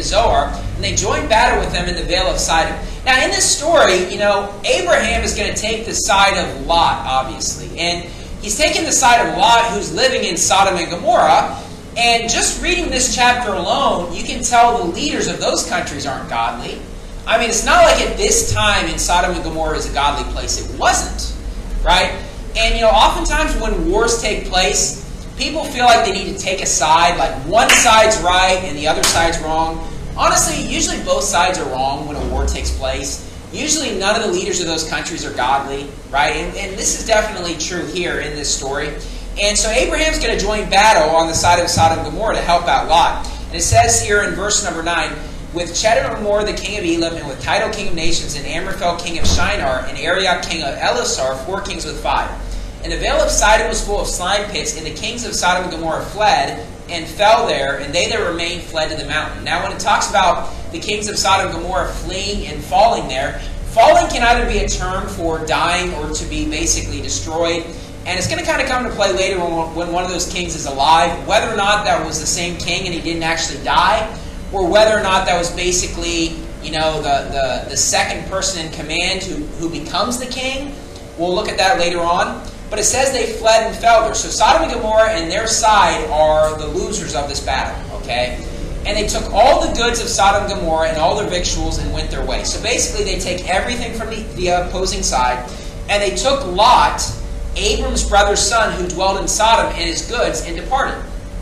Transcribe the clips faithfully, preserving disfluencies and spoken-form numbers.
Zoar, and they join battle with them in the Vale of Sidon. Now, in this story, you know, Abraham is going to take the side of Lot, obviously. And he's taking the side of Lot, who's living in Sodom and Gomorrah. And just reading this chapter alone, you can tell the leaders of those countries aren't godly. I mean, it's not like at this time in Sodom and Gomorrah is a godly place. It wasn't, right? And, you know, oftentimes when wars take place, people feel like they need to take a side, like one side's right and the other side's wrong. Honestly, usually both sides are wrong when a war takes place. Usually none of the leaders of those countries are godly, right? And, and this is definitely true here in this story. And so Abraham's going to join battle on the side of Sodom and Gomorrah to help out Lot. And it says here in verse number nine, with Chedorlaomer the king of Elam, and with Tidal king of nations, and Amraphel king of Shinar, and Arioch king of Elasar, four kings with five. And the vale of Sidon was full of slime pits, and the kings of Sodom and Gomorrah fled and fell there, and they that remained fled to the mountain. Now, when it talks about the kings of Sodom and Gomorrah fleeing and falling there, falling can either be a term for dying or to be basically destroyed. And it's going to kind of come into play later when, when one of those kings is alive, whether or not that was the same king and he didn't actually die, or whether or not that was basically, you know, the, the, the second person in command who, who becomes the king. We'll look at that later on. But it says they fled and fell there. So Sodom and Gomorrah and their side are the losers of this battle, okay? And they took all the goods of Sodom and Gomorrah and all their victuals and went their way. So basically they take everything from the, the opposing side, and they took Lot, Abram's brother's son, who dwelled in Sodom, and his goods, and departed.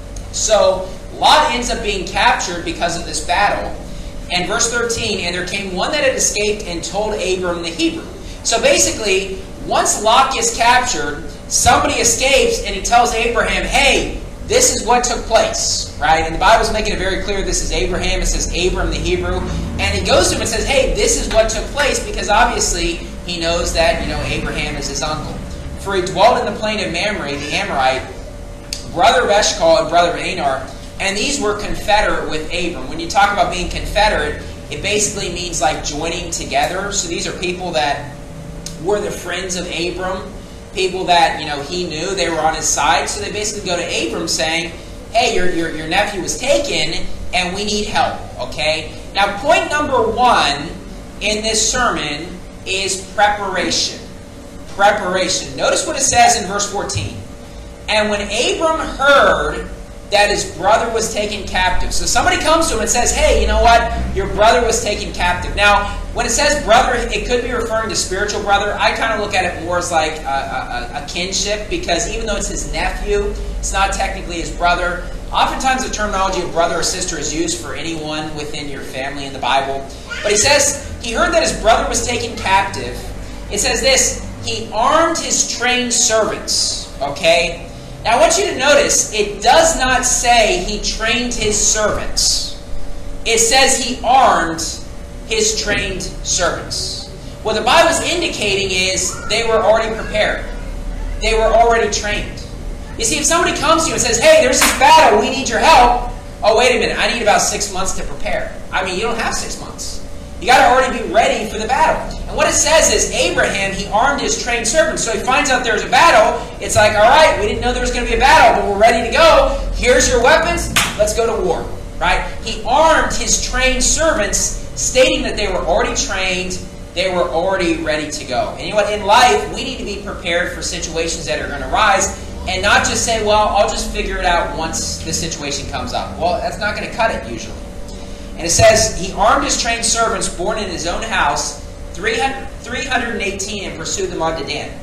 So Lot ends up being captured because of this battle. And verse thirteen, and there came one that had escaped and told Abram the Hebrew. So basically, once Lot gets captured, somebody escapes and he tells Abraham, hey, this is what took place, right? And the Bible's making it very clear this is Abraham. It says Abram the Hebrew. And he goes to him and says, hey, this is what took place, because obviously he knows that, you know, Abraham is his uncle. For he dwelt in the plain of Mamre, the Amorite, brother of Eshcol and brother of Anar, and these were confederate with Abram. When you talk about being confederate, it basically means like joining together. So these are people that were the friends of Abram, people that, you know, he knew, they were on his side. So they basically go to Abram saying, hey, your, your, your nephew was taken and we need help, okay? Now, point number one in this sermon is preparation. Preparation. Notice what it says in verse fourteen. And when Abram heard that his brother was taken captive. So somebody comes to him and says, hey, you know what? Your brother was taken captive. Now, when it says brother, it could be referring to spiritual brother. I kind of look at it more as like a, a, a kinship, because even though it's his nephew, it's not technically his brother. Oftentimes the terminology of brother or sister is used for anyone within your family in the Bible. But he says, he heard that his brother was taken captive. It says this, he armed his trained servants, okay? Now I want you to notice, it does not say he trained his servants. It says he armed his trained servants. What the Bible is indicating is they were already prepared. They were already trained. You see, if somebody comes to you and says, hey, there's this battle, we need your help. Oh, wait a minute, I need about six months to prepare. I mean, you don't have six months. You got to already be ready for the battle. And what it says is Abraham, he armed his trained servants. So he finds out there's a battle. It's like, all right, we didn't know there was going to be a battle, but we're ready to go. Here's your weapons. Let's go to war. Right? He armed his trained servants, stating that they were already trained. They were already ready to go. And you know what? In life, we need to be prepared for situations that are going to rise, and not just say, well, I'll just figure it out once the situation comes up. Well, that's not going to cut it usually. And it says, he armed his trained servants born in his own house, three hundred eighteen, and pursued them unto Dan.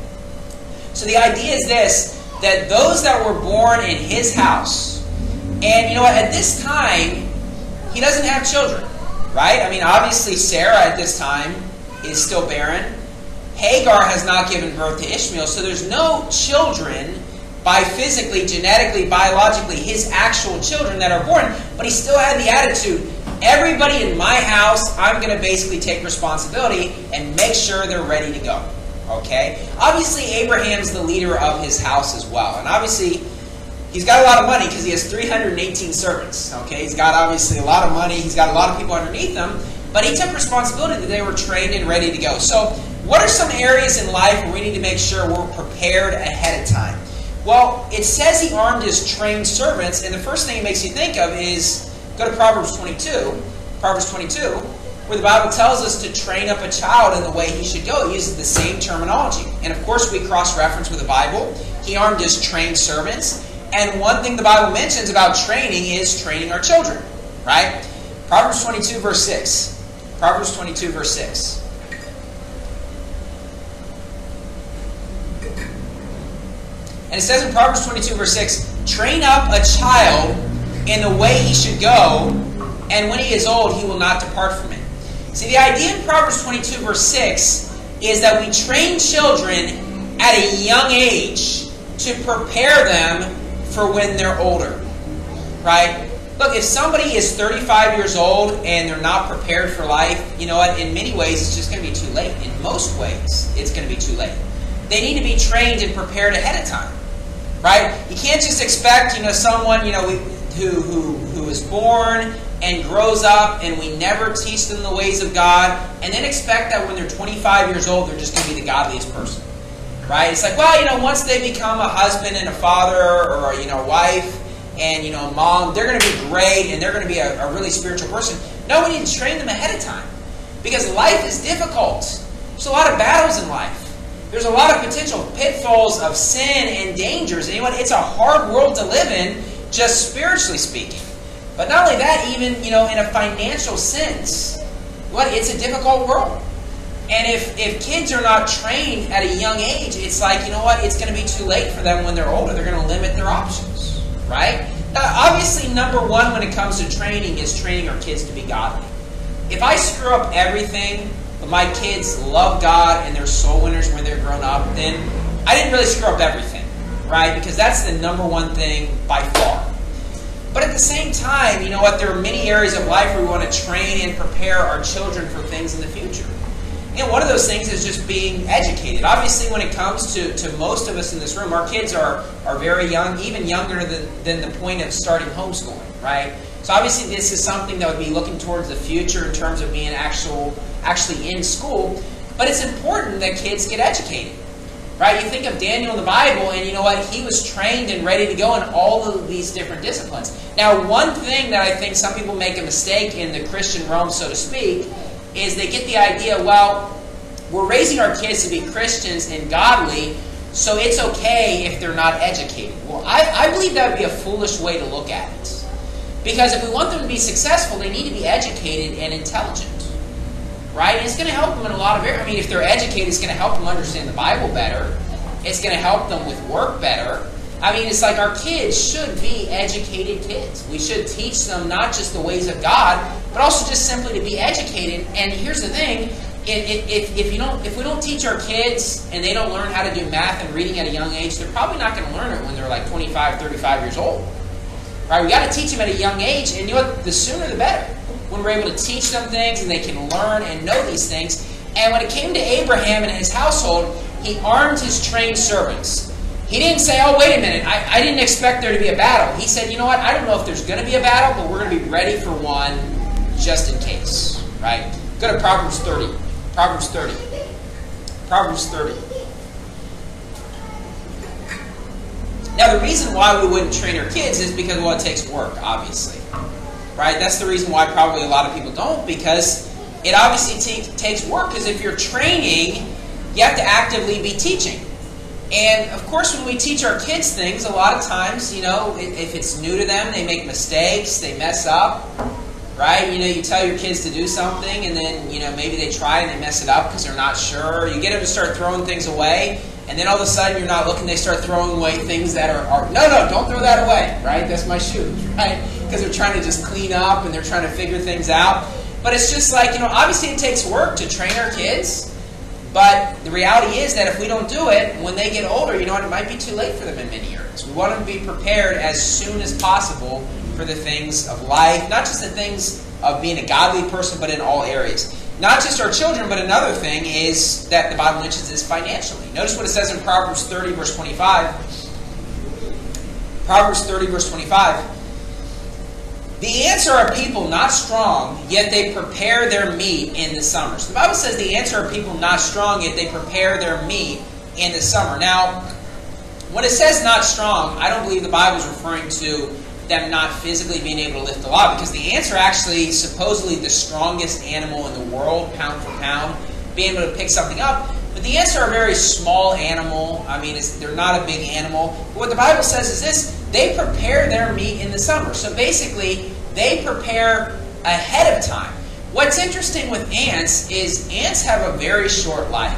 So the idea is this, that those that were born in his house, and you know what, at this time, he doesn't have children, right? I mean, obviously Sarah at this time is still barren. Hagar has not given birth to Ishmael, so there's no children by physically, genetically, biologically, his actual children that are born, but he still had the attitude, everybody in my house, I'm going to basically take responsibility and make sure they're ready to go. Okay? Obviously, Abraham's the leader of his house as well. And obviously, he's got a lot of money because he has three hundred eighteen servants. Okay? He's got obviously a lot of money. He's got a lot of people underneath him. But he took responsibility that they were trained and ready to go. So, what are some areas in life where we need to make sure we're prepared ahead of time? Well, it says he armed his trained servants. And the first thing it makes you think of is, go to Proverbs twenty-two, Proverbs twenty-two, where the Bible tells us to train up a child in the way he should go. It uses the same terminology. And of course, we cross-reference with the Bible. He armed his trained servants. And one thing the Bible mentions about training is training our children. Right? Proverbs twenty-two, verse six. Proverbs twenty-two, verse six. And it says in Proverbs twenty-two, verse six, train up a child in the way he should go, and when he is old, he will not depart from it. See, the idea in Proverbs twenty-two, verse six, is that we train children at a young age to prepare them for when they're older. Right? Look, if somebody is thirty-five years old and they're not prepared for life, you know what? In many ways, it's just going to be too late. In most ways, it's going to be too late. They need to be trained and prepared ahead of time. Right? You can't just expect, you know, someone, you know, we, who, who, who is born and grows up and we never teach them the ways of God, and then expect that when they're twenty-five years old, they're just going to be the godliest person. Right? It's like, well, you know, once they become a husband and a father or, you know, wife and, you know, mom, they're going to be great and they're going to be a, a really spiritual person. No, we need to train them ahead of time. Because life is difficult. There's a lot of battles in life. There's a lot of potential pitfalls of sin and dangers. And you know what? It's a hard world to live in, just spiritually speaking. But not only that, even, you know, in a financial sense, what? It's a difficult world. And if, if kids are not trained at a young age, it's like, you know what? It's going to be too late for them when they're older. They're going to limit their options. Right? Now, obviously, number one when it comes to training is training our kids to be godly. If I screw up everything, but my kids love God and they're soul winners when they're grown up, then I didn't really screw up everything, right? Because that's the number one thing by far. But at the same time, you know what? There are many areas of life where we want to train and prepare our children for things in the future. And one of those things is just being educated. Obviously, when it comes to, to most of us in this room, our kids are, are very young, even younger than, than the point of starting homeschooling, right? So obviously this is something that would be looking towards the future in terms of being actual, actually in school. But it's important that kids get educated. Right? You think of Daniel in the Bible, and you know what? He was trained and ready to go in all of these different disciplines. Now, one thing that I think some people make a mistake in the Christian realm, so to speak, is they get the idea, well, we're raising our kids to be Christians and godly, so it's okay if they're not educated. Well, I, I believe that would be a foolish way to look at it. Because if we want them to be successful, they need to be educated and intelligent. Right? And it's going to help them in a lot of areas. I mean, if they're educated, it's going to help them understand the Bible better. It's going to help them with work better. I mean, it's like our kids should be educated kids. We should teach them not just the ways of God, but also just simply to be educated. And here's the thing. If, if, if, you don't, if we don't teach our kids and they don't learn how to do math and reading at a young age, they're probably not going to learn it when they're like twenty-five, thirty-five years old. Right? We got to teach them at a young age, and you know what? The sooner the better. When we're able to teach them things and they can learn and know these things. And when it came to Abraham and his household, he armed his trained servants. He didn't say, oh, wait a minute, I, I didn't expect there to be a battle. He said, you know what, I don't know if there's going to be a battle, but we're going to be ready for one just in case. Right? Go to Proverbs thirty. Proverbs thirty. Proverbs thirty. Now, the reason why we wouldn't train our kids is because, well, it takes work, obviously. Right? That's the reason why probably a lot of people don't, because it obviously t- takes work. Because if you're training, you have to actively be teaching. And, of course, when we teach our kids things, a lot of times, you know, if it's new to them, they make mistakes, they mess up. Right? You know, you tell your kids to do something, and then, you know, maybe they try and they mess it up because they're not sure. You get them to start throwing things away, and then all of a sudden you're not looking, they start throwing away things that are, are no, no, don't throw that away. Right? That's my shoes. Right? Because they're trying to just clean up and they're trying to figure things out. But it's just like, you know, obviously it takes work to train our kids. But the reality is that if we don't do it, when they get older, you know what, it might be too late for them in many areas. We want them to be prepared as soon as possible for the things of life. Not just the things of being a godly person, but in all areas. Not just our children, but another thing is that the Bible mentions is financially. Notice what it says in Proverbs thirty, verse twenty-five. Proverbs thirty, verse twenty-five. The ants are a people not strong, yet they prepare their meat in the summer. So the Bible says the ants are a people not strong, yet they prepare their meat in the summer. Now, when it says not strong, I don't believe the Bible is referring to them not physically being able to lift a lot, because the ants are actually supposedly the strongest animal in the world, pound for pound, being able to pick something up. But the ants are a very small animal. I mean, it's, they're not a big animal. But what the Bible says is this: they prepare their meat in the summer. So basically, they prepare ahead of time. What's interesting with ants is ants have a very short life.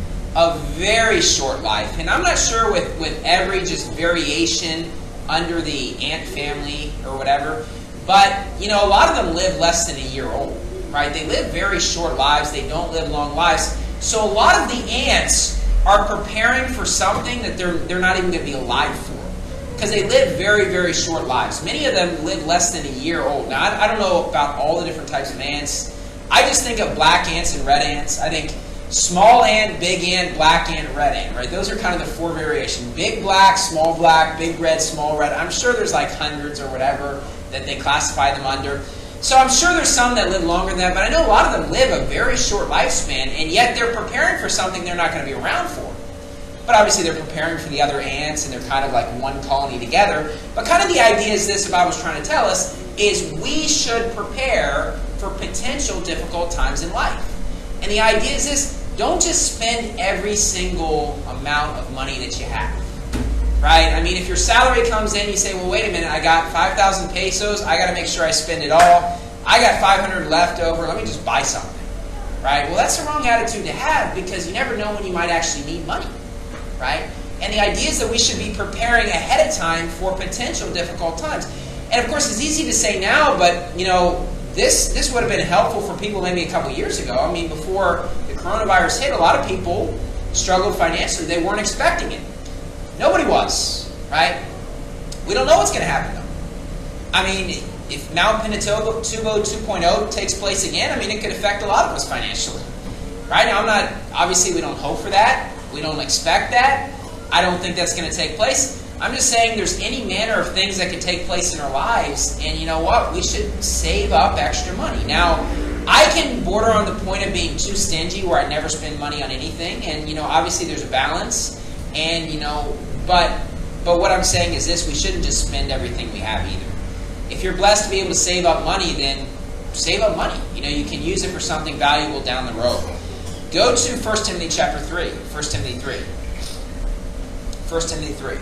A very short life. And I'm not sure with, with every just variation under the ant family or whatever, but, you know, a lot of them live less than a year old, right? They live very short lives. They don't live long lives. So a lot of the ants are preparing for something that they're, they're not even going to be alive for, because they live very, very short lives. Many of them live less than a year old. Now, I, I don't know about all the different types of ants. I just think of black ants and red ants. I think small ant, big ant, black ant, red ant, right? Those are kind of the four variations. Big black, small black, big red, small red. I'm sure there's like hundreds or whatever that they classify them under. So I'm sure there's some that live longer than that, but I know a lot of them live a very short lifespan, and yet they're preparing for something they're not going to be around for. But obviously they're preparing for the other ants, and they're kind of like one colony together. But kind of the idea is this, the Bible's trying to tell us, is we should prepare for potential difficult times in life. And the idea is this: don't just spend every single amount of money that you have, right? I mean, if your salary comes in, you say, well, wait a minute, I got five thousand pesos, I got to make sure I spend it all. I got five hundred left over, let me just buy something, right? Well, that's the wrong attitude to have, because you never know when you might actually need money, right? And the idea is that we should be preparing ahead of time for potential difficult times. And of course, it's easy to say now, but, you know, this, this would have been helpful for people maybe a couple years ago. I mean, before coronavirus hit, a lot of people struggled financially. They weren't expecting it. Nobody was, right? We don't know what's going to happen, though. I mean, if Mount Pinatubo two point oh takes place again, I mean, it could affect a lot of us financially, right? Now, I'm not, obviously, we don't hope for that. We don't expect that. I don't think that's going to take place. I'm just saying there's any manner of things that could take place in our lives, and you know what? We should save up extra money. Now, I can border on the point of being too stingy where I never spend money on anything, and you know, obviously there's a balance, and you know, but but what I'm saying is this: we shouldn't just spend everything we have either. If you're blessed to be able to save up money, then save up money. You know, you can use it for something valuable down the road. Go to First Timothy chapter three. First Timothy three. First Timothy three.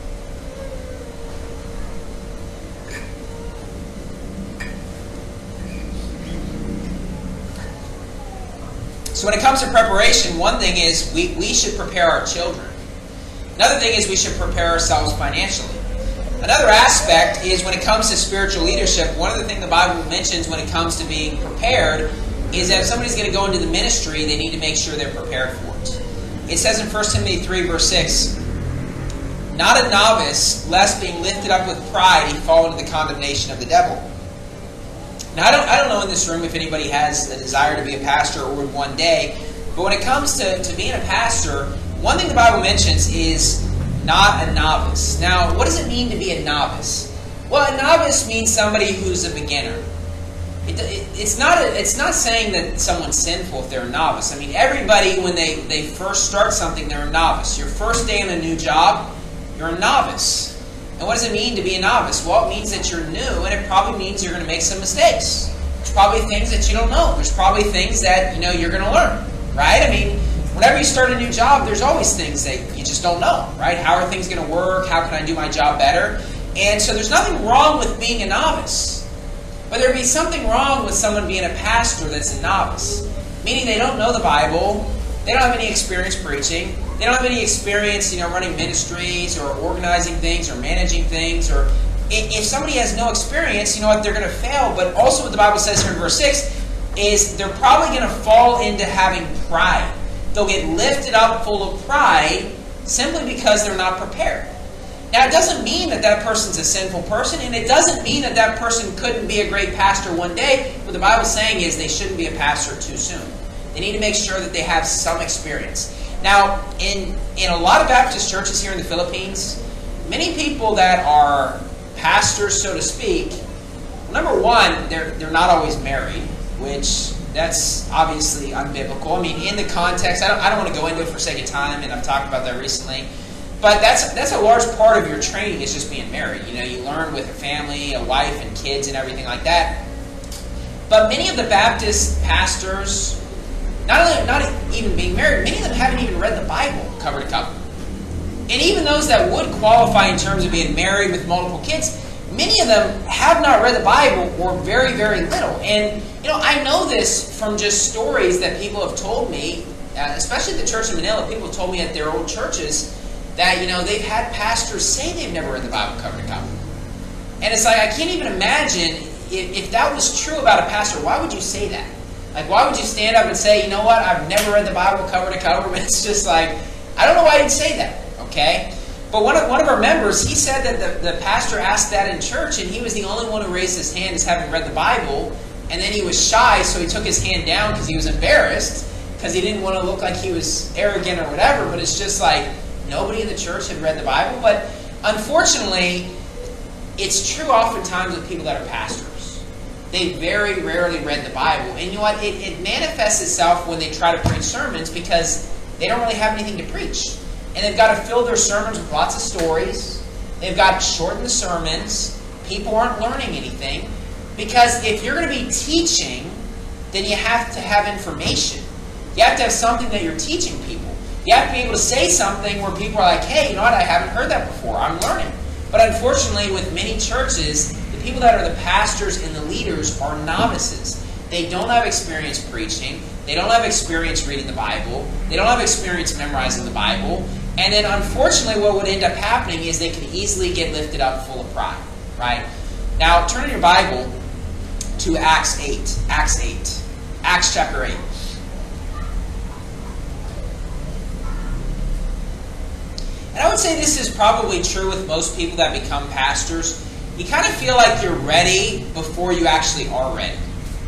So when it comes to preparation, one thing is we, we should prepare our children. Another thing is we should prepare ourselves financially. Another aspect is when it comes to spiritual leadership, one of the things the Bible mentions when it comes to being prepared is that if somebody's going to go into the ministry, they need to make sure they're prepared for it. It says in First Timothy three, verse six, "Not a novice, lest being lifted up with pride, he fall into the condemnation of the devil." Now, I don't, I don't know in this room if anybody has a desire to be a pastor or would one day, but when it comes to, to being a pastor, one thing the Bible mentions is not a novice. Now, what does it mean to be a novice? Well, a novice means somebody who's a beginner. It, it, it's not a, it's not saying that someone's sinful if they're a novice. I mean, everybody, when they, they first start something, they're a novice. Your first day in a new job, you're a novice. And what does it mean to be a novice? Well, it means that you're new, and it probably means you're going to make some mistakes. There's probably things that you don't know. There's probably things that, you know, you're going to learn, right? I mean, whenever you start a new job, there's always things that you just don't know, right? How are things going to work? How can I do my job better? And so there's nothing wrong with being a novice. But there'd be something wrong with someone being a pastor that's a novice, meaning they don't know the Bible, they don't have any experience preaching, they don't have any experience, you know, running ministries or organizing things or managing things. Or if somebody has no experience, you know what, they're going to fail. But also what the Bible says here in verse six is they're probably going to fall into having pride. They'll get lifted up full of pride simply because they're not prepared. Now, it doesn't mean that that person's a sinful person, and it doesn't mean that that person couldn't be a great pastor one day. What the Bible's saying is they shouldn't be a pastor too soon. They need to make sure that they have some experience. Now, in, in a lot of Baptist churches here in the Philippines, many people that are pastors, so to speak, well, number one, they're, they're not always married, which that's obviously unbiblical. I mean, in the context, I don't, I don't want to go into it for sake of time, and I've talked about that recently. but that's that's a large part of your training is just being married. You know, you learn with a family, a wife, and kids, and everything like that. But many of the Baptist pastors, not only not even being married, many of them haven't even read the Bible cover to cover. And even those that would qualify in terms of being married with multiple kids, many of them have not read the Bible or very, very little. And, you know, I know this from just stories that people have told me, uh, especially at the church in Manila. People have told me at their old churches that, you know, they've had pastors say they've never read the Bible cover to cover. And it's like, I can't even imagine if, if that was true about a pastor, why would you say that? Like, why would you stand up and say, you know what, I've never read the Bible cover to cover? But it's just like, I don't know why you'd say that. Okay? But one of, one of our members, he said that the, the pastor asked that in church, and he was the only one who raised his hand as having read the Bible, and then he was shy, so he took his hand down because he was embarrassed, because he didn't want to look like he was arrogant or whatever. But it's just like, nobody in the church had read the Bible. But unfortunately, it's true oftentimes with people that are pastors. They very rarely read the Bible. And you know what? It, it manifests itself when they try to preach sermons because they don't really have anything to preach. And they've got to fill their sermons with lots of stories. They've got to shorten the sermons. People aren't learning anything. Because if you're going to be teaching, then you have to have information. You have to have something that you're teaching people. You have to be able to say something where people are like, hey, you know what, I haven't heard that before. I'm learning. But unfortunately, with many churches, the people that are the pastors and the leaders are novices. They don't have experience preaching. They don't have experience reading the Bible. They don't have experience memorizing the Bible. And then, unfortunately, what would end up happening is they can easily get lifted up full of pride. Right? Now, turn in your Bible to Acts eight. Acts eight. Acts chapter eight. And I would say this is probably true with most people that become pastors. You kind of feel like you're ready before you actually are ready.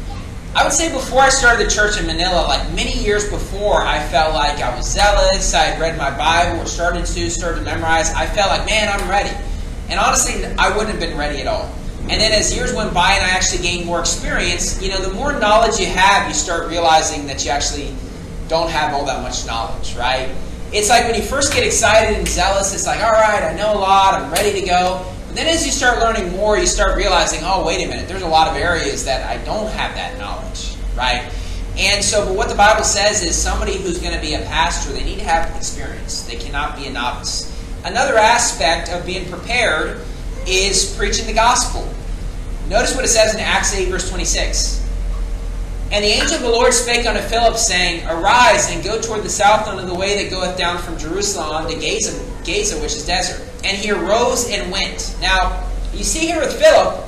I would say before I started the church in Manila, like many years before, I felt like I was zealous. I had read my Bible or started to, started to memorize. I felt like, man, I'm ready. And honestly, I wouldn't have been ready at all. And then as years went by and I actually gained more experience, you know, the more knowledge you have, you start realizing that you actually don't have all that much knowledge, right? It's like when you first get excited and zealous, it's like, all right, I know a lot, I'm ready to go. But then as you start learning more, you start realizing, oh, wait a minute, there's a lot of areas that I don't have that knowledge, right? And so, but what the Bible says is somebody who's going to be a pastor, they need to have experience. They cannot be a novice. Another aspect of being prepared is preaching the gospel. Notice what it says in Acts eight, verse twenty-six. And the angel of the Lord spake unto Philip, saying, Arise, and go toward the south unto the way that goeth down from Jerusalem unto Gaza, Gaza, which is desert. And he arose and went. Now, you see here with Philip,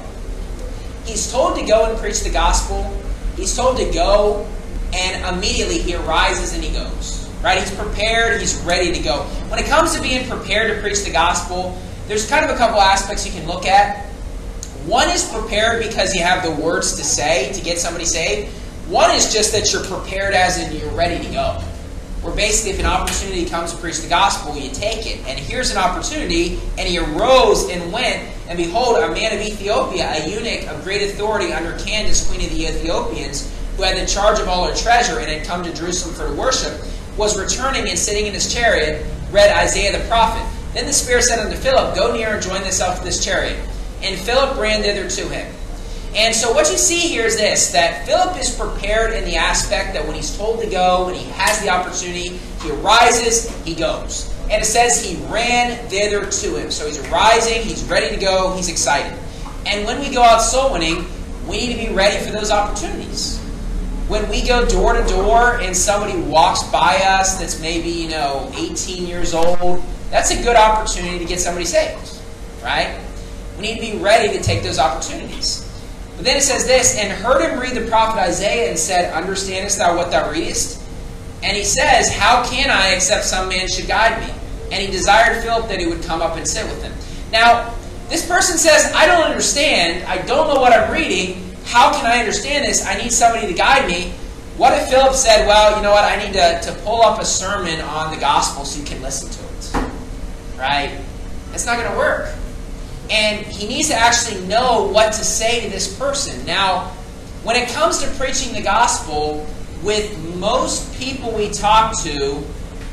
he's told to go and preach the gospel. He's told to go, and immediately he arises and he goes. Right? He's prepared, he's ready to go. When it comes to being prepared to preach the gospel, there's kind of a couple aspects you can look at. One is prepared because you have the words to say to get somebody saved. One is just that you're prepared as in you're ready to go. Where basically if an opportunity comes to preach the gospel, you take it. And here's an opportunity, and he arose and went, and behold, a man of Ethiopia, a eunuch of great authority under Candace, queen of the Ethiopians, who had the charge of all her treasure and had come to Jerusalem for worship, was returning and sitting in his chariot, read Isaiah the prophet. Then the Spirit said unto Philip, Go near and join thyself to this chariot. And Philip ran thither to him. And so what you see here is this, that Philip is prepared in the aspect that when he's told to go, when he has the opportunity, he arises, he goes. And it says he ran thither to him. So he's arising, he's ready to go, he's excited. And when we go out soul winning, we need to be ready for those opportunities. When we go door to door and somebody walks by us that's maybe, you know, eighteen years old, that's a good opportunity to get somebody saved, right? We need to be ready to take those opportunities. But then it says this, and heard him read the prophet Isaiah and said, Understandest thou what thou readest? And he says, How can I, except some man should guide me? And he desired Philip that he would come up and sit with him. Now, this person says, I don't understand. I don't know what I'm reading. How can I understand this? I need somebody to guide me. What if Philip said, well, you know what? I need to, to pull up a sermon on the gospel so you can listen to it. Right? It's not going to work. And he needs to actually know what to say to this person. Now, when it comes to preaching the gospel, with most people we talk to,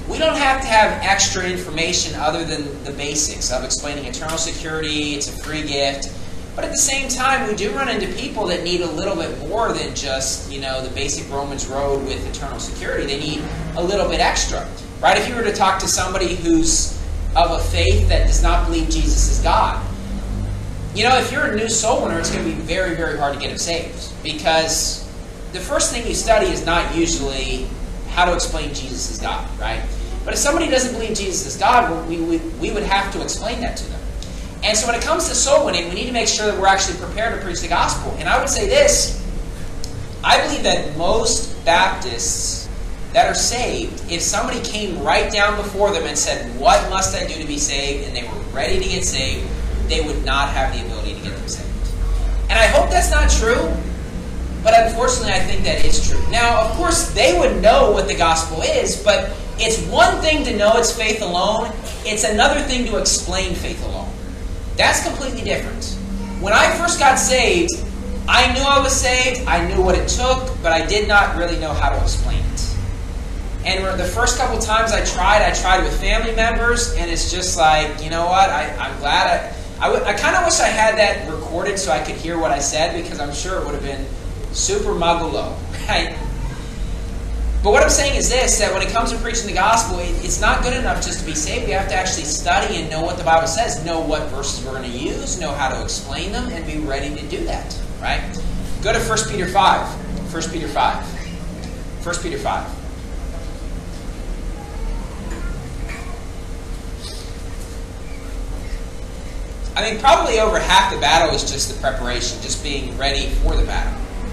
we don't have to have extra information other than the basics of explaining eternal security. It's a free gift. But at the same time, we do run into people that need a little bit more than just, you know, the basic Romans road with eternal security. They need a little bit extra, right? If you were to talk to somebody who's of a faith that does not believe Jesus is God, you know, if you're a new soul winner, it's going to be very, very hard to get them saved, because the first thing you study is not usually how to explain Jesus as God, right? But if somebody doesn't believe Jesus is God, we, we, we would have to explain that to them. And so when it comes to soul winning, we need to make sure that we're actually prepared to preach the gospel. And I would say this, I believe that most Baptists that are saved, if somebody came right down before them and said, what must I do to be saved? And they were ready to get saved, they would not have the ability to get them saved. And I hope that's not true, but unfortunately I think that is true. Now, of course, they would know what the gospel is, but it's one thing to know it's faith alone. It's another thing to explain faith alone. That's completely different. When I first got saved, I knew I was saved, I knew what it took, but I did not really know how to explain it. And the first couple times I tried, I tried with family members, and it's just like, you know what, I, I'm glad I... I, I kind of wish I had that recorded so I could hear what I said, because I'm sure it would have been super muggalo, right? But what I'm saying is this, that when it comes to preaching the gospel, it, it's not good enough just to be saved. We have to actually study and know what the Bible says, know what verses we're going to use, know how to explain them, and be ready to do that, right? Go to First Peter five. First Peter five. First Peter five. I mean, probably over half the battle is just the preparation, just being ready for the battle.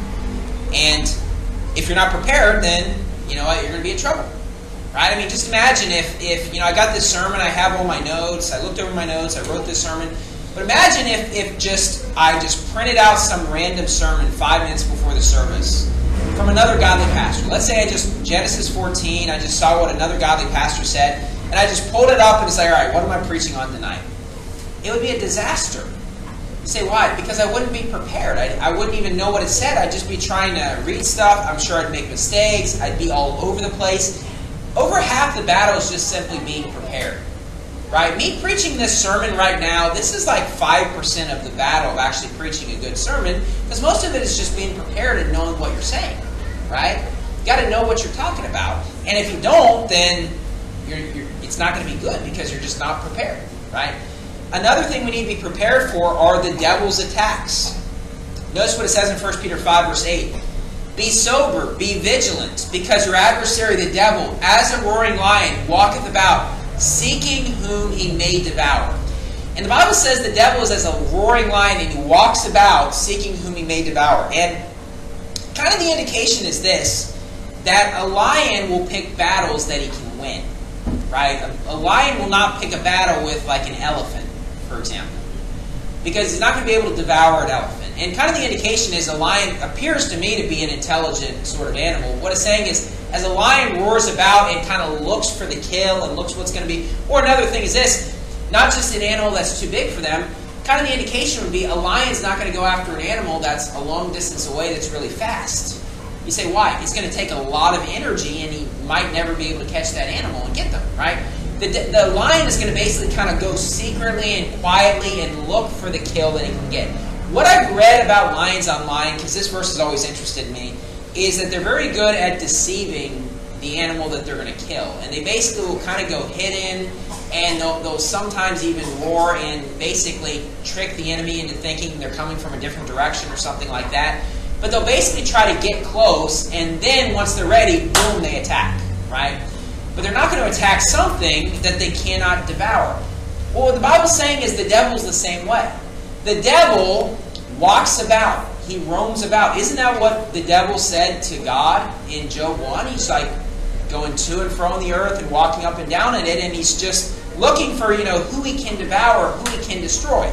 And if you're not prepared, then, you know what, you're going to be in trouble. Right? I mean, just imagine if, if, you know, I got this sermon, I have all my notes, I looked over my notes, I wrote this sermon. But imagine if, if just I just printed out some random sermon five minutes before the service from another godly pastor. Let's say I just, Genesis fourteen, I just saw what another godly pastor said, and I just pulled it up and it's like, all right, what am I preaching on tonight? It would be a disaster. You say, why? Because I wouldn't be prepared. I, I wouldn't even know what it said. I'd just be trying to read stuff. I'm sure I'd make mistakes. I'd be all over the place. Over half the battle is just simply being prepared. Right? Me preaching this sermon right now, this is like five percent of the battle of actually preaching a good sermon, because most of it is just being prepared and knowing what you're saying. Right? You got to know what you're talking about. And if you don't, then you're, you're, it's not going to be good, because you're just not prepared. Right? Another thing we need to be prepared for are the devil's attacks. Notice what it says in First Peter five, verse eight. Be sober, be vigilant, because your adversary, the devil, as a roaring lion, walketh about, seeking whom he may devour. And the Bible says the devil is as a roaring lion, and he walks about, seeking whom he may devour. And kind of the indication is this, that a lion will pick battles that he can win. Right? A, a lion will not pick a battle with like an elephant, for example, because he's not going to be able to devour an elephant. And kind of the indication is a lion appears to me to be an intelligent sort of animal. What it's saying is, as a lion roars about and kind of looks for the kill and looks what's going to be, or another thing is this, not just an animal that's too big for them, kind of the indication would be a lion's not going to go after an animal that's a long distance away that's really fast. You say, why? It's going to take a lot of energy, and he might never be able to catch that animal and get them, right? The, the lion is going to basically kind of go secretly and quietly and look for the kill that he can get. What I've read about lions online, because this verse has always interested me, is that they're very good at deceiving the animal that they're going to kill. And they basically will kind of go hidden, and they'll, they'll sometimes even roar and basically trick the enemy into thinking they're coming from a different direction or something like that. But they'll basically try to get close, and then once they're ready, boom, they attack, right? But they're not going to attack something that they cannot devour. Well, what the Bible's saying is the devil's the same way. The devil walks about. He roams about. Isn't that what the devil said to God in Job one? He's like going to and fro on the earth and walking up and down in it, and he's just looking for, you know, who he can devour, who he can destroy.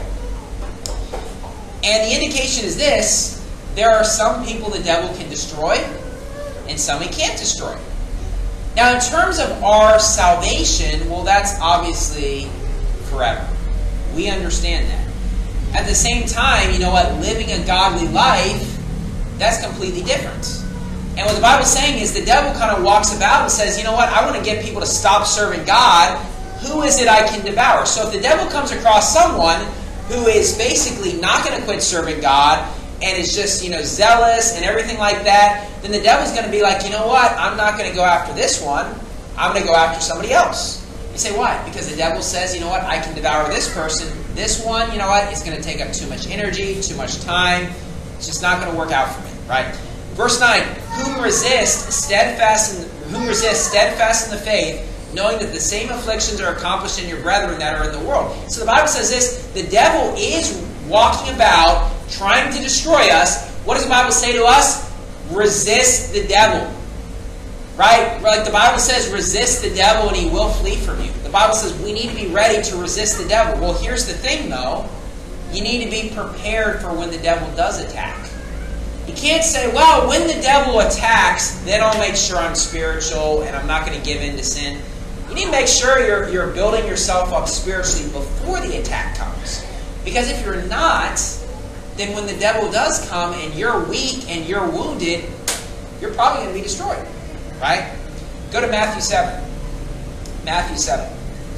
And the indication is this: there are some people the devil can destroy, and some he can't destroy. Now, in terms of our salvation, well, that's obviously forever. We understand that. At the same time, you know what? Living a godly life, that's completely different. And what the Bible's saying is the devil kind of walks about and says, you know what, I want to get people to stop serving God. Who is it I can devour? So if the devil comes across someone who is basically not going to quit serving God and is just, you know, zealous and everything like that, then the devil's going to be like, you know what, I'm not going to go after this one. I'm going to go after somebody else. You say, why? Because the devil says, you know what, I can devour this person. This one, you know what, it's going to take up too much energy, too much time. It's just not going to work out for me, right? Verse nine, whom resist steadfast in, whom resist steadfast in the faith, knowing that the same afflictions are accomplished in your brethren that are in the world. So the Bible says this, the devil is walking about trying to destroy us. What does the Bible say to us? Resist the devil. Right? Like the Bible says, resist the devil and he will flee from you. The Bible says we need to be ready to resist the devil. Well, here's the thing though. You need to be prepared for when the devil does attack. You can't say, well, when the devil attacks, then I'll make sure I'm spiritual and I'm not going to give in to sin. You need to make sure you're, you're building yourself up spiritually before the attack comes. Because if you're not, then when the devil does come and you're weak and you're wounded, you're probably going to be destroyed. Right? Go to Matthew seven. Matthew seven.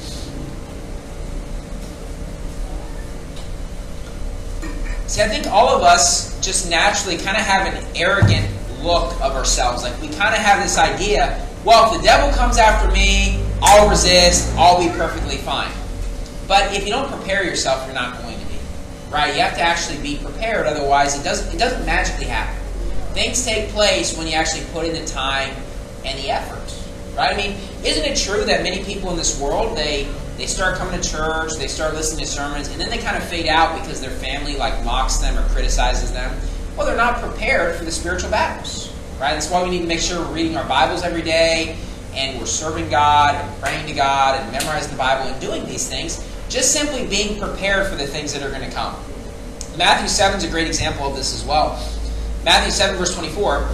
See, I think all of us just naturally kind of have an arrogant look of ourselves. Like we kind of have this idea, well, if the devil comes after me, I'll resist, I'll be perfectly fine. But if you don't prepare yourself, you're not going to be. Right? You have to actually be prepared, otherwise it doesn't, it doesn't magically happen. Things take place when you actually put in the time and the effort. Right? I mean, isn't it true that many people in this world, they they start coming to church, they start listening to sermons, and then they kind of fade out because their family like mocks them or criticizes them? Well, they're not prepared for the spiritual battles. Right? That's why we need to make sure we're reading our Bibles every day, and we're serving God, and praying to God, and memorizing the Bible, and doing these things. Just simply being prepared for the things that are going to come. Matthew seven is a great example of this as well. Matthew seven, verse twenty-four.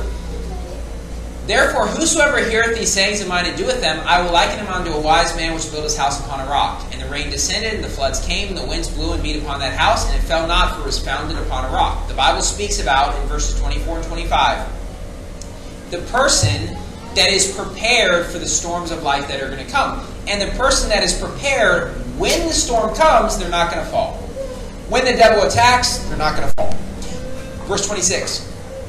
Therefore, whosoever heareth these sayings of mine and doeth them, I will liken him unto a wise man which built his house upon a rock. And the rain descended, and the floods came, and the winds blew and beat upon that house, and it fell not, for it was founded upon a rock. The Bible speaks about, in verses twenty-four and twenty-five, the person that is prepared for the storms of life that are going to come. And the person that is prepared, when the storm comes, they're not going to fall. When the devil attacks, they're not going to fall. Verse twenty-six.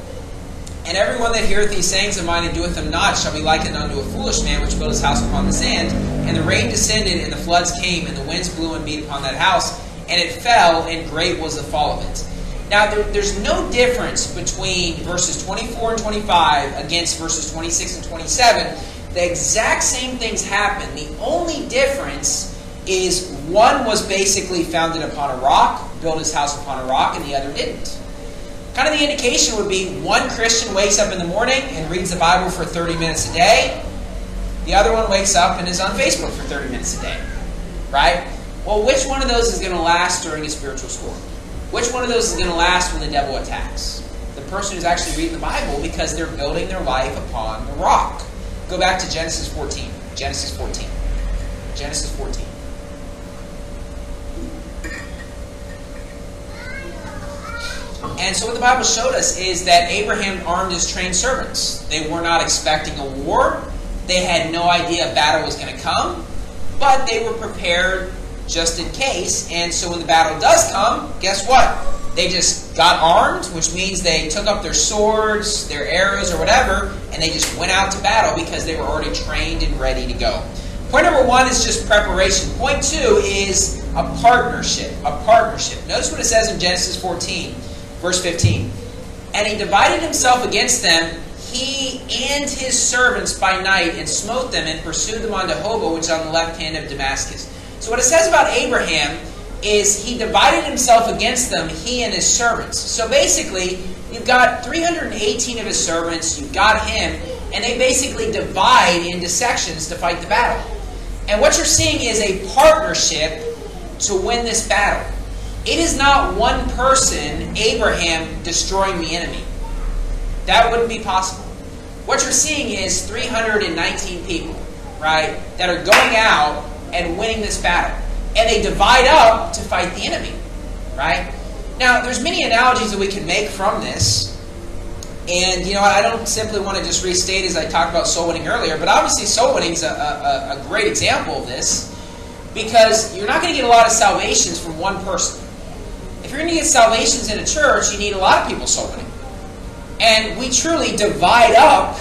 And everyone that heareth these sayings of mine and doeth them not shall be likened unto a foolish man which built his house upon the sand. And the rain descended, and the floods came, and the winds blew and beat upon that house, and it fell, and great was the fall of it. Now, there, there's no difference between verses twenty-four and twenty-five against verses twenty-six and twenty-seven. The exact same things happen. The only difference is one was basically founded upon a rock, built his house upon a rock, and the other didn't. Kind of the indication would be one Christian wakes up in the morning and reads the Bible for thirty minutes a day. The other one wakes up and is on Facebook for thirty minutes a day. Right? Well, which one of those is going to last during a spiritual storm? Which one of those is going to last when the devil attacks? The person who's actually reading the Bible, because they're building their life upon the rock. Go back to Genesis fourteen. Genesis fourteen. Genesis fourteen. And so what the Bible showed us is that Abraham armed his trained servants. They were not expecting a war. They had no idea a battle was going to come. But they were prepared just in case. And so when the battle does come, guess what? They just got armed, which means they took up their swords, their arrows, or whatever, and they just went out to battle because they were already trained and ready to go. Point number one is just preparation. Point two is a partnership. A partnership. Notice what it says in Genesis fourteen. Verse fifteen, and he divided himself against them, he and his servants by night, and smote them, and pursued them unto Hobah, which is on the left hand of Damascus. So what it says about Abraham is he divided himself against them, he and his servants. So basically, you've got three hundred eighteen of his servants, you've got him, and they basically divide into sections to fight the battle. And what you're seeing is a partnership to win this battle. It is not one person, Abraham, destroying the enemy. That wouldn't be possible. What you're seeing is three hundred nineteen people, right, that are going out and winning this battle. And they divide up to fight the enemy, right? Now, there's many analogies that we can make from this. And, you know, I don't simply want to just restate as I talked about soul winning earlier, but obviously soul winning is a, a, a great example of this, because you're not going to get a lot of salvations from one person. If you're going to get salvations in a church, you need a lot of people soul winning. And we truly divide up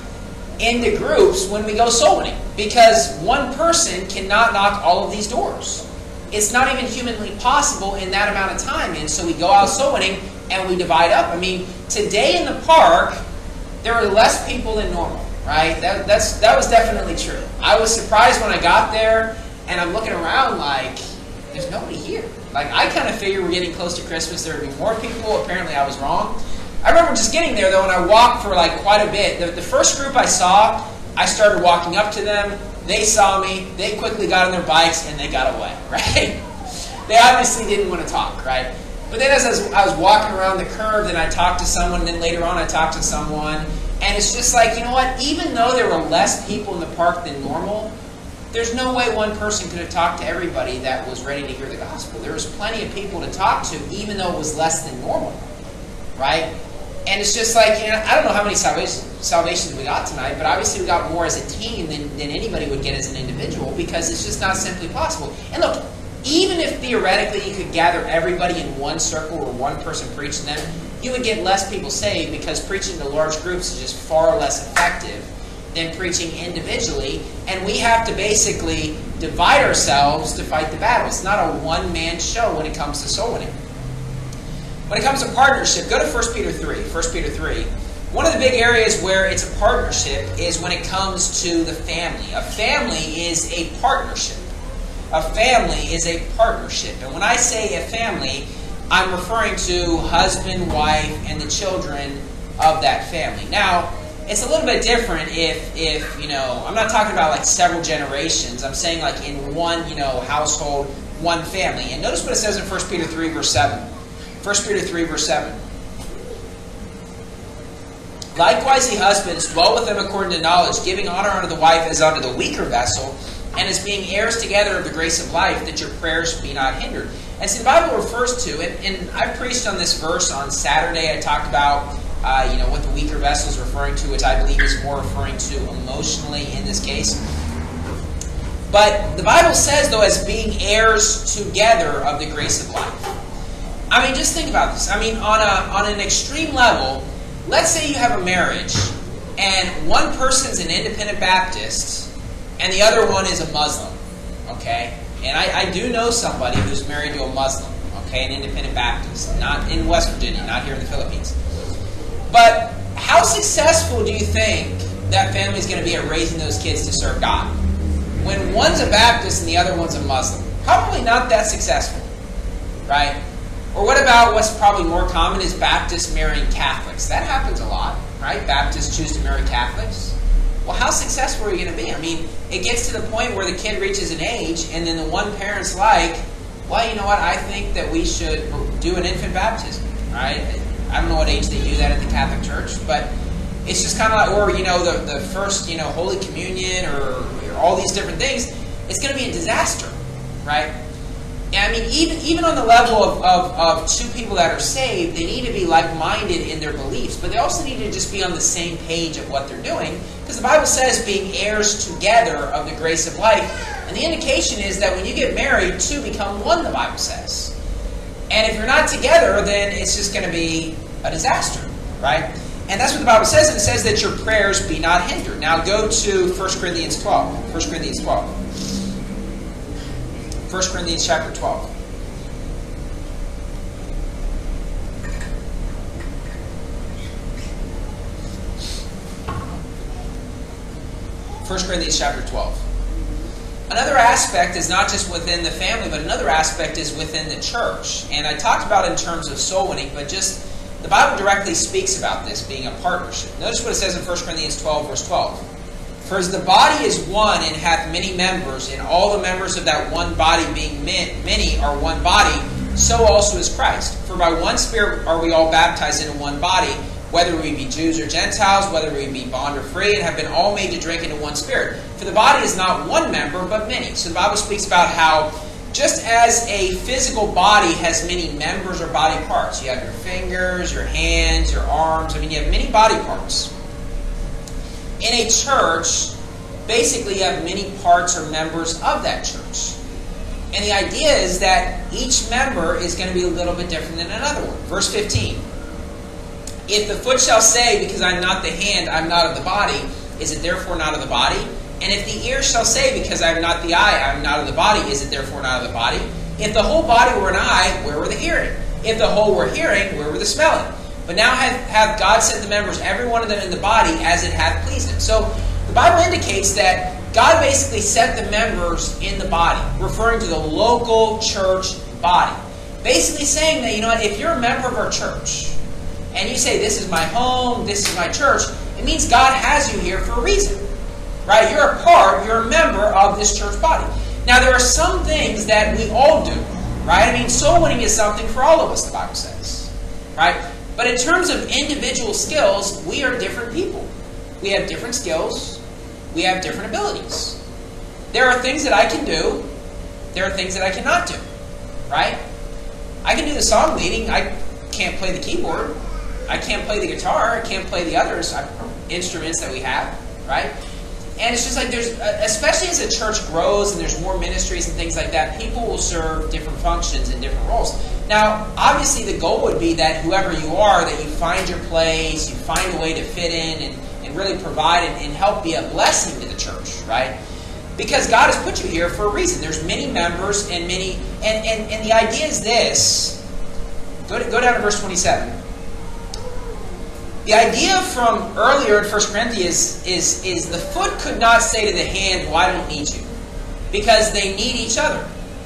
into groups when we go soul winning, because one person cannot knock all of these doors. It's not even humanly possible in that amount of time. And so we go out soul winning and we divide up. I mean, today in the park, there were less people than normal, right? That, that's, that was definitely true. I was surprised when I got there, and I'm looking around like, there's nobody here. Like, I kind of figured we're getting close to Christmas, there would be more people. Apparently I was wrong. I remember just getting there, though, and I walked for like quite a bit. The, the first group I saw, I started walking up to them. They saw me. They quickly got on their bikes, and they got away, right? They obviously didn't want to talk, right? But then as I was, I was walking around the curve, then I talked to someone, and then later on I talked to someone. And it's just like, you know what? Even though there were less people in the park than normal, there's no way one person could have talked to everybody that was ready to hear the gospel. There was plenty of people to talk to, even though it was less than normal, right? And it's just like, you know, I don't know how many salvations, salvations we got tonight, but obviously we got more as a team than, than anybody would get as an individual, because it's just not simply possible. And look, even if theoretically you could gather everybody in one circle or one person preaching them, you would get less people saved, because preaching to large groups is just far less effective than preaching individually. And we have to basically divide ourselves to fight the battle. It's not a one-man show when it comes to soul winning. When it comes to partnership, go to First Peter three. First Peter three. One of the big areas where it's a partnership is when it comes to the family. A family is a partnership. A family is a partnership. And when I say a family, I'm referring to husband, wife, and the children of that family. Now, it's a little bit different if, if, you know, I'm not talking about like several generations. I'm saying like in one, you know, household, one family. And notice what it says in First Peter three, verse seven. First Peter three, verse seven. Likewise, ye husbands, dwell with them according to knowledge, giving honor unto the wife as unto the weaker vessel, and as being heirs together of the grace of life, that your prayers be not hindered. And see, the Bible refers to, and, and I preached on this verse on Saturday. I talked about uh, you know, what the weaker vessel is referring to, which I believe is more referring to emotionally in this case. But the Bible says, though, as being heirs together of the grace of life. I mean, just think about this. I mean, on a on an extreme level, let's say you have a marriage, and one person's an independent Baptist, and the other one is a Muslim, okay? And I, I do know somebody who's married to a Muslim, okay, an independent Baptist, not in West Virginia, not here in the Philippines. But how successful do you think that family is going to be at raising those kids to serve God? When one's a Baptist and the other one's a Muslim, probably not that successful, right? Or what about what's probably more common is Baptists marrying Catholics. That happens a lot, right? Baptists choose to marry Catholics. Well, how successful are you going to be? I mean, it gets to the point where the kid reaches an age, and then the one parent's like, well, you know what, I think that we should do an infant baptism, right? I don't know what age they do that in the Catholic Church, but it's just kind of like, or, you know, the, the first, you know, Holy Communion or, or all these different things. It's going to be a disaster, right? I mean, even even on the level of, of, of two people that are saved, they need to be like-minded in their beliefs, but they also need to just be on the same page of what they're doing, because the Bible says being heirs together of the grace of life, and the indication is that when you get married, two become one, the Bible says. And if you're not together, then it's just going to be a disaster, right? And that's what the Bible says, and it says that your prayers be not hindered. Now go to First Corinthians twelve. First Corinthians twelve. First Corinthians chapter twelve. First Corinthians chapter twelve. Another aspect is not just within the family, but another aspect is within the church. And I talked about it in terms of soul winning, but just the Bible directly speaks about this being a partnership. Notice what it says in First Corinthians twelve, verse twelve. For as the body is one and hath many members, and all the members of that one body being many are one body, so also is Christ. For by one Spirit are we all baptized into one body, whether we be Jews or Gentiles, whether we be bond or free, and have been all made to drink into one Spirit. For the body is not one member, but many. So the Bible speaks about how just as a physical body has many members or body parts, you have your fingers, your hands, your arms, I mean, you have many body parts. In a church, basically you have many parts or members of that church. And the idea is that each member is going to be a little bit different than another one. Verse fifteen. If the foot shall say, because I'm not the hand, I'm not of the body, is it therefore not of the body? And if the ear shall say, because I am not the eye, I am not of the body, is it therefore not of the body? If the whole body were an eye, where were the hearing? If the whole were hearing, where were the smelling? But now hath, hath God set the members, every one of them in the body, as it hath pleased him. So the Bible indicates that God basically set the members in the body, referring to the local church body. Basically saying that, you know what, if you're a member of our church, and you say, this is my home, this is my church, it means God has you here for a reason. Right? You're a part, you're a member of this church body. Now, there are some things that we all do. Right? I mean, soul winning is something for all of us, the Bible says. Right? But in terms of individual skills, we are different people. We have different skills. We have different abilities. There are things that I can do. There are things that I cannot do. Right? I can do the song leading. I can't play the keyboard. I can't play the guitar. I can't play the other instruments that we have. Right? And it's just like there's, especially as a church grows and there's more ministries and things like that, people will serve different functions and different roles. Now, obviously the goal would be that whoever you are, that you find your place, you find a way to fit in and, and really provide and, and help be a blessing to the church, right? Because God has put you here for a reason. There's many members and many, and, and, and the idea is this. Go, to, go down to verse twenty-seven. The idea from earlier in First Corinthians is, is the foot could not say to the hand, well, I don't need you. Because they need each other.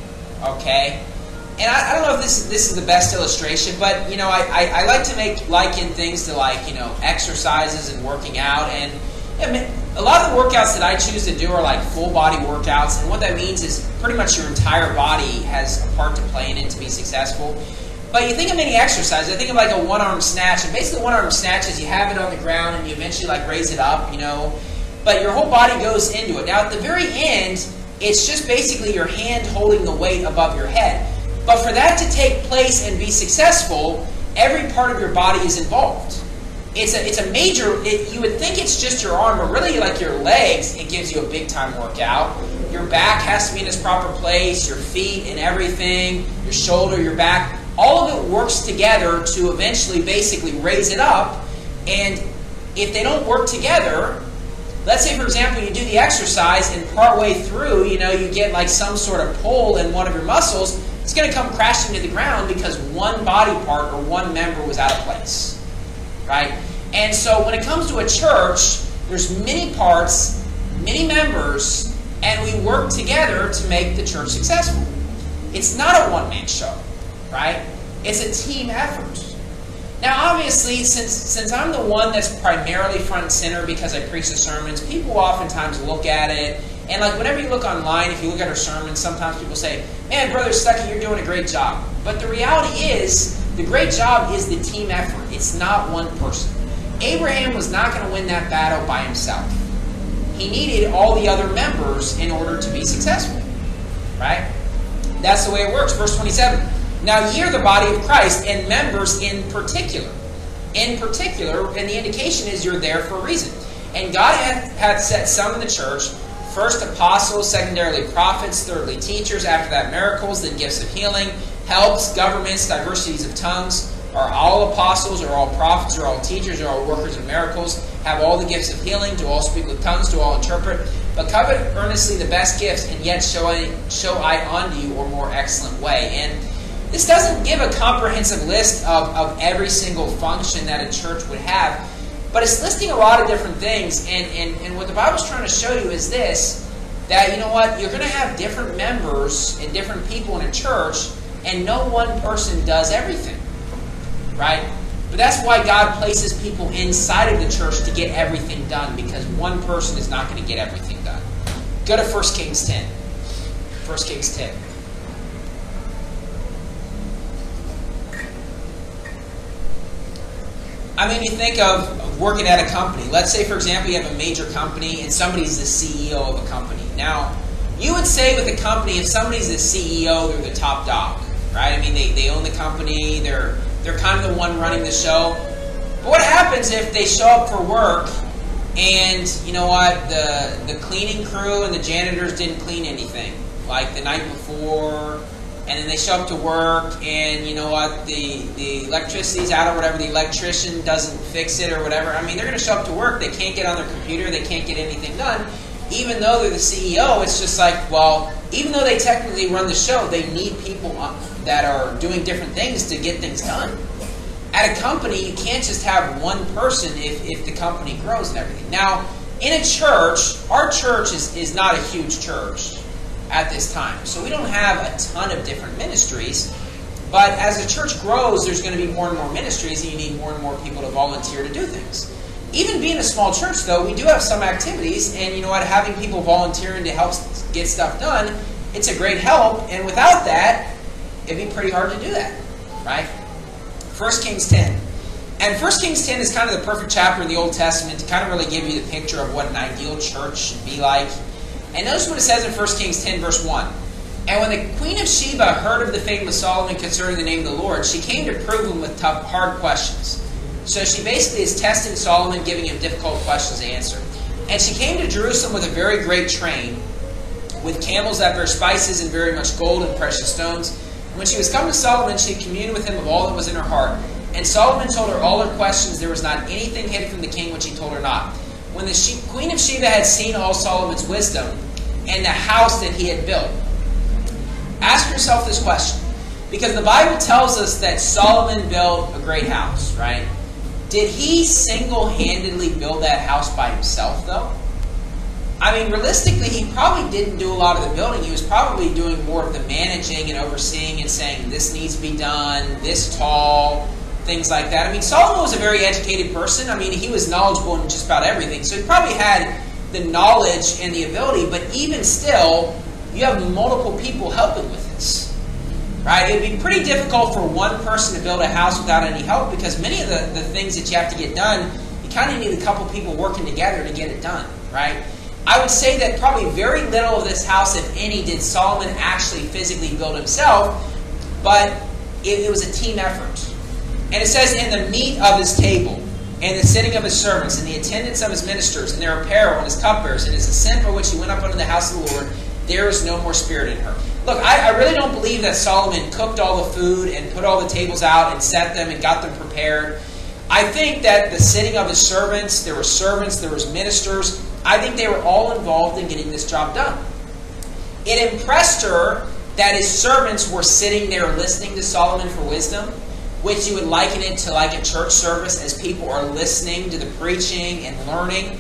Okay? And I, I don't know if this, this is the best illustration, but, you know, I, I, I like to make liken things to, like, you know, exercises and working out. And I mean, a lot of the workouts that I choose to do are, like, full body workouts. And what that means is pretty much your entire body has a part to play in it to be successful. But you think of any exercise, I think of like a one-arm snatch, and basically one-arm snatch is you have it on the ground and you eventually like raise it up, you know, but your whole body goes into it. Now at the very end, it's just basically your hand holding the weight above your head. But for that to take place and be successful, every part of your body is involved. It's a, it's a major, it, you would think it's just your arm, but really like your legs, it gives you a big time workout. Your back has to be in its proper place, your feet and everything, your shoulder, your back. All of it works together to eventually basically raise it up. And if they don't work together, let's say, for example, you do the exercise and partway through, you know, you get like some sort of pull in one of your muscles, it's going to come crashing to the ground because one body part or one member was out of place. Right? And so when it comes to a church, there's many parts, many members, and we work together to make the church successful. It's not a one-man show. Right? It's a team effort. Now, obviously, since since I'm the one that's primarily front and center because I preach the sermons, people oftentimes look at it, and like whenever you look online, if you look at our sermons, sometimes people say, man, Brother Stuckey, you're doing a great job. But the reality is, the great job is the team effort. It's not one person. Abraham was not going to win that battle by himself. He needed all the other members in order to be successful. Right? That's the way it works. Verse twenty-seven. Now ye are the body of Christ, and members in particular. In particular, and the indication is you're there for a reason. And God hath, hath set some in the church, first apostles, secondarily prophets, thirdly teachers, after that miracles, then gifts of healing, helps, governments, diversities of tongues. Are all apostles, are all prophets, are all teachers, are all workers of miracles, have all the gifts of healing, do all speak with tongues, do all interpret. But covet earnestly the best gifts, and yet show I, show I unto you a more excellent way. And this doesn't give a comprehensive list of, of every single function that a church would have, but it's listing a lot of different things. And, and, and what the Bible's trying to show you is this, that, you know what, you're going to have different members and different people in a church, and no one person does everything. Right? But that's why God places people inside of the church to get everything done, because one person is not going to get everything done. Go to First Kings ten. First Kings ten. I mean, you think of working at a company. Let's say, for example, you have a major company and somebody's the C E O of a company. Now, You would say with a company, if somebody's the C E O, they're the top dog, right? I mean, they, they own the company, they're they're kind of the one running the show. But what happens if they show up for work and, you know what, the, the cleaning crew and the janitors didn't clean anything, like the night before, and then they show up to work and, you know what, the, the electricity's out or whatever, the electrician doesn't fix it or whatever. I mean, they're going to show up to work, they can't get on their computer, they can't get anything done. Even though they're the C E O, it's just like, well, even though they technically run the show, they need people that are doing different things to get things done. At a company, you can't just have one person if, if the company grows and everything. Now, in a church, our church is, is not a huge church at this time. So we don't have a ton of different ministries. But as the church grows, there's going to be more and more ministries, and you need more and more people to volunteer to do things. Even being a small church, though, we do have some activities, and you know what, having people volunteering to help get stuff done, it's a great help, and without that, it'd be pretty hard to do that, right? First Kings ten. And First Kings ten is kind of the perfect chapter in the Old Testament to kind of really give you the picture of what an ideal church should be like. And notice what it says in First Kings ten, verse one. And when the queen of Sheba heard of the fame of Solomon concerning the name of the Lord, she came to prove him with tough, hard questions. So she basically is testing Solomon, giving him difficult questions to answer. And she came to Jerusalem with a very great train, with camels that bear spices and very much gold and precious stones. And when she was come to Solomon, she communed with him of all that was in her heart. And Solomon told her all her questions. There was not anything hidden from the king which he told her not. When the she- queen of Sheba had seen all Solomon's wisdom and the house that he had built, ask yourself this question. Because the Bible tells us that Solomon built a great house, right? Did he single-handedly build that house by himself, though? I mean, realistically, he probably didn't do a lot of the building. He was probably doing more of the managing and overseeing and saying, this needs to be done, this tall, things like that. I mean, Solomon was a very educated person. I mean, he was knowledgeable in just about everything. So he probably had the knowledge and the ability, but even still, you have multiple people helping with this. Right? It would be pretty difficult for one person to build a house without any help, because many of the, the things that you have to get done, you kind of need a couple people working together to get it done. Right? I would say that probably very little of this house, if any, did Solomon actually physically build himself, but it, it was a team effort. And it says, in the meat of his table, and the sitting of his servants, and the attendance of his ministers, and their apparel, and his cupbearers, and his ascent by which he went up unto the house of the Lord, there is no more spirit in her. Look, I, I really don't believe that Solomon cooked all the food and put all the tables out and set them and got them prepared. I think that the sitting of his servants, there were servants, there was ministers, I think they were all involved in getting this job done. It impressed her that his servants were sitting there listening to Solomon for wisdom, which you would liken it to like a church service as people are listening to the preaching and learning.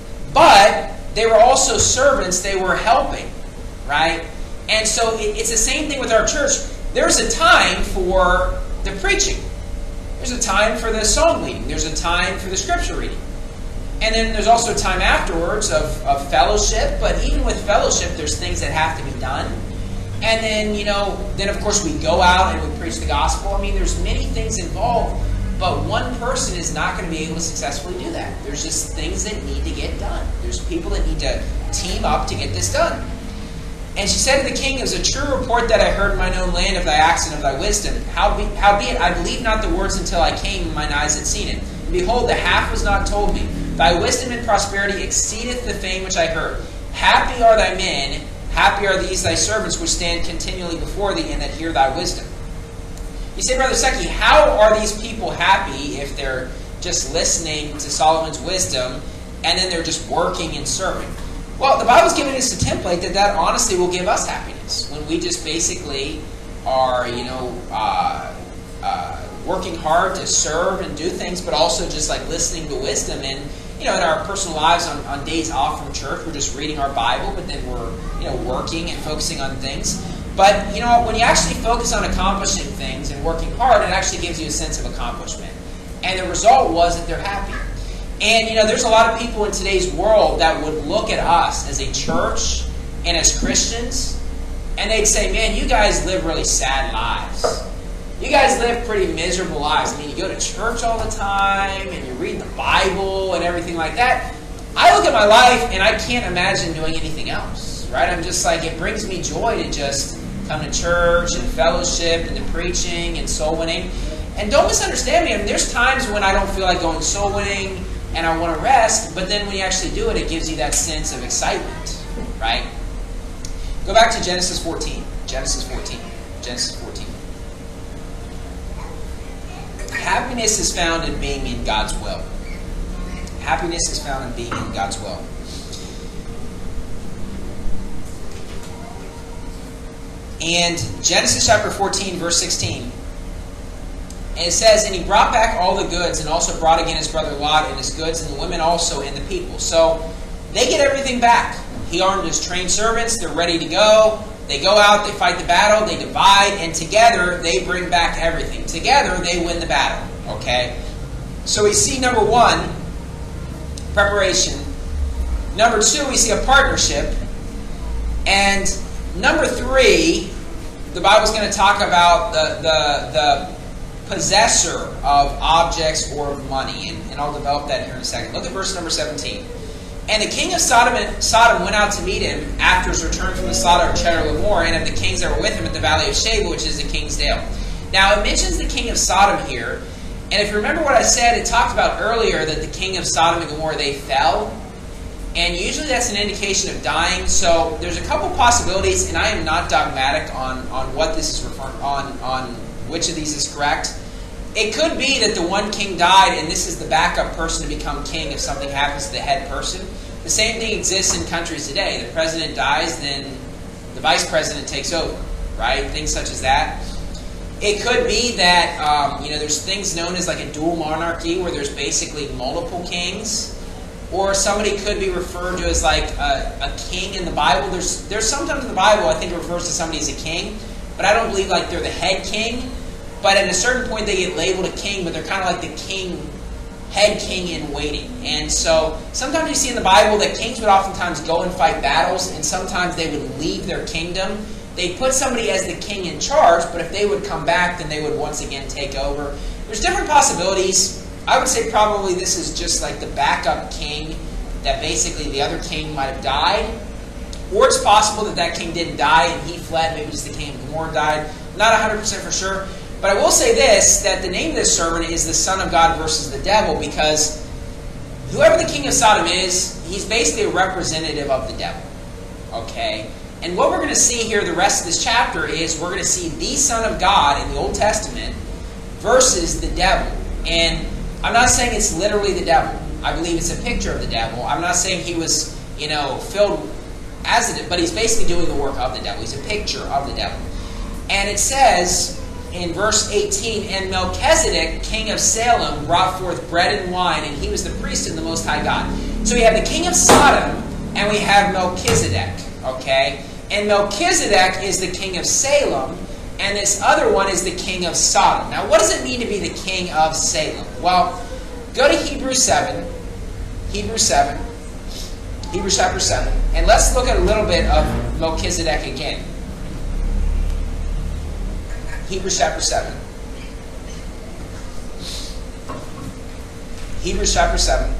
But they were also servants, they were helping, right? And so it's the same thing with our church. There's a time for the preaching. There's a time for the song leading. There's a time for the scripture reading. And then there's also a time afterwards of, of fellowship. But even with fellowship, there's things that have to be done. And then, you know, then of course we go out and we preach the gospel. I mean, there's many things involved. But one person is not going to be able to successfully do that. There's just things that need to get done. There's people that need to team up to get this done. And she said to the king, it was a true report that I heard in mine own land of thy acts and of thy wisdom. Howbeit, howbeit I believed not the words until I came, and mine eyes had seen it. And behold, the half was not told me. Thy wisdom and prosperity exceedeth the fame which I heard. Happy are thy men, happy are these thy servants which stand continually before thee, and that hear thy wisdom. You say, Brother Secchi, how are these people happy if they're just listening to Solomon's wisdom, and then they're just working and serving? Well, the Bible's giving us a template that that honestly will give us happiness when we just basically are, you know, uh, uh, working hard to serve and do things, but also just like listening to wisdom. And, you know, in our personal lives on, on days off from church, we're just reading our Bible, but then we're, you know, working and focusing on things. But, you know, when you actually focus on accomplishing things and working hard, it actually gives you a sense of accomplishment. And the result was that they're happy. And, you know, there's a lot of people in today's world that would look at us as a church and as Christians, and they'd say, man, you guys live really sad lives. You guys live pretty miserable lives. I mean, you go to church all the time, and you read the Bible and everything like that. I look at my life, and I can't imagine doing anything else, right? I'm just like, it brings me joy to just come to church and fellowship and the preaching and soul winning. And don't misunderstand me. I mean, there's times when I don't feel like going soul winning and I want to rest, but then when you actually do it, it gives you that sense of excitement, right? Go back to Genesis fourteen. Genesis fourteen. Genesis fourteen. Happiness is found in being in God's will. Happiness is found in being in God's will. And Genesis chapter fourteen, verse sixteen. And it says, and he brought back all the goods, and also brought again his brother Lot and his goods, and the women also, and the people. So they get everything back. He armed his trained servants. They're ready to go. They go out, they fight the battle, they divide, and together they bring back everything. Together they win the battle. Okay? So we see, number one, preparation. Number two, we see a partnership. And number three, the Bible's going to talk about the, the, the possessor of objects or of money. And, and I'll develop that here in a second. Look at verse number seventeen. And the king of Sodom, and Sodom went out to meet him after his return from the slaughter of Chedorlaomer, and of the kings that were with him at the valley of Sheba, which is the king's dale. Now, it mentions the king of Sodom here. And if you remember what I said, it talked about earlier that the king of Sodom and Gomorrah, they fell. And usually that's an indication of dying. So there's a couple possibilities, and I am not dogmatic on, on what this is referring on, on which of these is correct. It could be that the one king died, and this is the backup person to become king if something happens to the head person. The same thing exists in countries today. The president dies, then the vice president takes over, right? Things such as that. It could be that, um, you know, there's things known as like a dual monarchy where there's basically multiple kings. Or somebody could be referred to as like a, a king in the Bible. There's there's sometimes in the Bible I think it refers to somebody as a king, but I don't believe like they're the head king. But at a certain point they get labeled a king, but they're kind of like the king, head king in waiting. And so sometimes you see in the Bible that kings would oftentimes go and fight battles, and sometimes they would leave their kingdom. They put somebody as the king in charge, but if they would come back, then they would once again take over. There's different possibilities. I would say probably this is just like the backup king, that basically the other king might have died. Or it's possible that that king didn't die and he fled. Maybe just the king of Gomorrah died. Not one hundred percent for sure. But I will say this, that the name of this sermon is the Son of God versus the devil, because whoever the king of Sodom is, he's basically a representative of the devil. Okay? And what we're going to see here the rest of this chapter is we're going to see the Son of God in the Old Testament versus the devil. And I'm not saying it's literally the devil. I believe it's a picture of the devil. I'm not saying he was, you know, filled as the devil, but he's basically doing the work of the devil. He's a picture of the devil. And it says in verse eighteen, and Melchizedek, king of Salem, brought forth bread and wine, and he was the priest of the Most High God. So we have the king of Sodom, and we have Melchizedek. Okay? And Melchizedek is the king of Salem, and this other one is the king of Sodom. Now, what does it mean to be the king of Salem? Well, go to Hebrews seven. Hebrews seven. Hebrews chapter seven. And let's look at a little bit of Melchizedek again. Hebrews chapter seven. Hebrews chapter seven.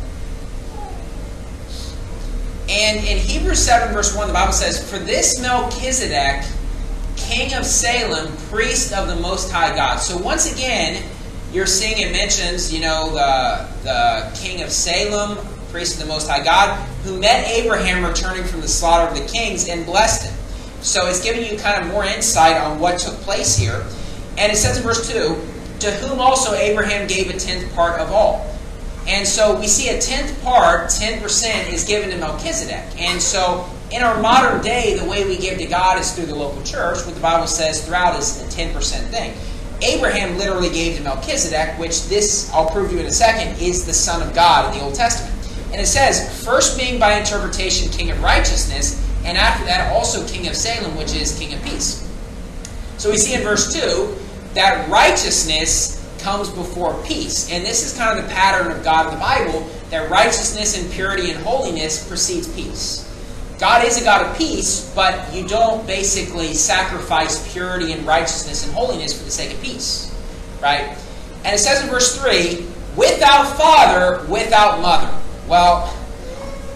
And in Hebrews seven verse one, the Bible says, for this Melchizedek, king of Salem, priest of the Most High God. So once again, you're seeing it mentions, you know, the, the king of Salem, priest of the Most High God, who met Abraham returning from the slaughter of the kings and blessed him. So it's giving you kind of more insight on what took place here. And it says in verse two, to whom also Abraham gave a tenth part of all. And so we see a tenth part, ten percent, is given to Melchizedek. And so in our modern day, the way we give to God is through the local church. What the Bible says throughout is a ten percent thing. Abraham literally gave to Melchizedek, which this, I'll prove to you in a second, is the Son of God in the Old Testament. And it says, first being by interpretation king of righteousness, and after that also king of Salem, which is king of peace. So we see in verse two that righteousness comes before peace. And this is kind of the pattern of God in the Bible, that righteousness and purity and holiness precedes peace. God is a God of peace, but you don't basically sacrifice purity and righteousness and holiness for the sake of peace. Right? And it says in verse three, without father, without mother. Well,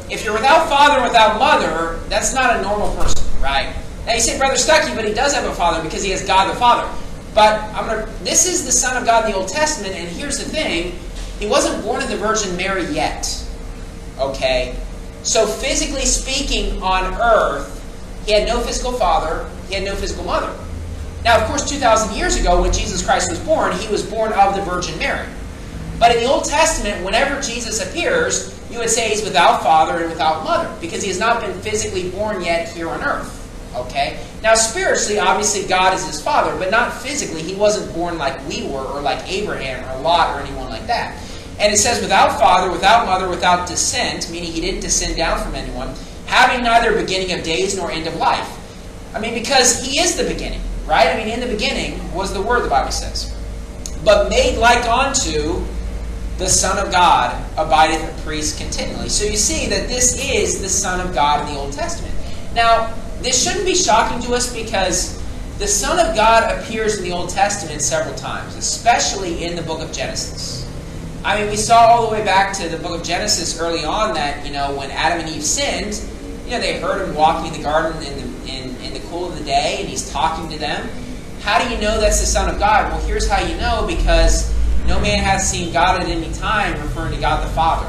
if you're without father and without mother, that's not a normal person, right? Now you say, Brother Stuckey, but he does have a father because he has God the Father. But I'm gonna, this is the Son of God in the Old Testament, and here's the thing. He wasn't born of the Virgin Mary yet. Okay? So physically speaking on earth, he had no physical father, he had no physical mother. Now, of course, two thousand years ago, when Jesus Christ was born, he was born of the Virgin Mary. But in the Old Testament, whenever Jesus appears, you would say he's without father and without mother, because he has not been physically born yet here on earth. Okay? Now, spiritually, obviously, God is his father, but not physically. He wasn't born like we were, or like Abraham, or Lot, or anyone like that. And it says, without father, without mother, without descent, meaning he didn't descend down from anyone, having neither beginning of days nor end of life. I mean, because he is the beginning, right? I mean, in the beginning was the Word, the Bible says. But made like unto the Son of God abideth a priest continually. So you see that this is the Son of God in the Old Testament. Now, this shouldn't be shocking to us because the Son of God appears in the Old Testament several times, especially in the book of Genesis. I mean, we saw all the way back to the book of Genesis early on that, you know, when Adam and Eve sinned, you know, they heard him walking in the garden in the, in, in the cool of the day, and he's talking to them. How do you know that's the Son of God? Well, here's how you know, because no man has seen God at any time, referring to God the Father.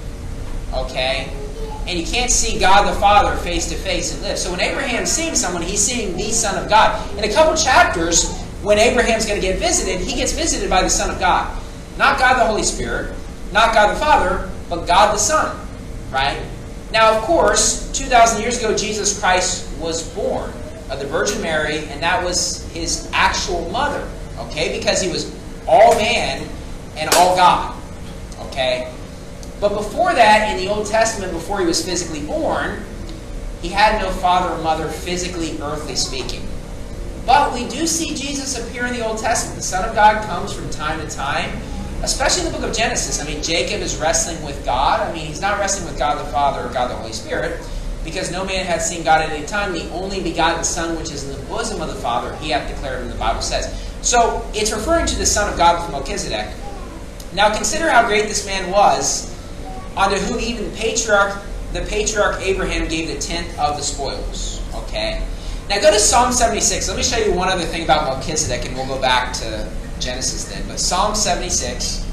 Okay? And you can't see God the Father face to face and live. So when Abraham's seeing someone, he's seeing the Son of God. In a couple chapters, when Abraham's going to get visited, he gets visited by the Son of God. Not God the Holy Spirit, not God the Father, but God the Son. Right? Now, of course, two thousand years ago, Jesus Christ was born of the Virgin Mary, and that was his actual mother. Okay? Because he was all man and all God. Okay? But before that, in the Old Testament, before he was physically born, he had no father or mother, physically, earthly speaking. But we do see Jesus appear in the Old Testament. The Son of God comes from time to time, especially in the book of Genesis. I mean, Jacob is wrestling with God. I mean, he's not wrestling with God the Father or God the Holy Spirit, because no man had seen God at any time. The only begotten Son, which is in the bosom of the Father, he hath declared him, the Bible says. So, it's referring to the Son of God from Melchizedek. Now, consider how great this man was, unto whom even the patriarch, the patriarch Abraham gave the tenth of the spoils. Okay? Now go to Psalm seventy-six. Let me show you one other thing about Melchizedek, and we'll go back to Genesis then. But Psalm seventy-six.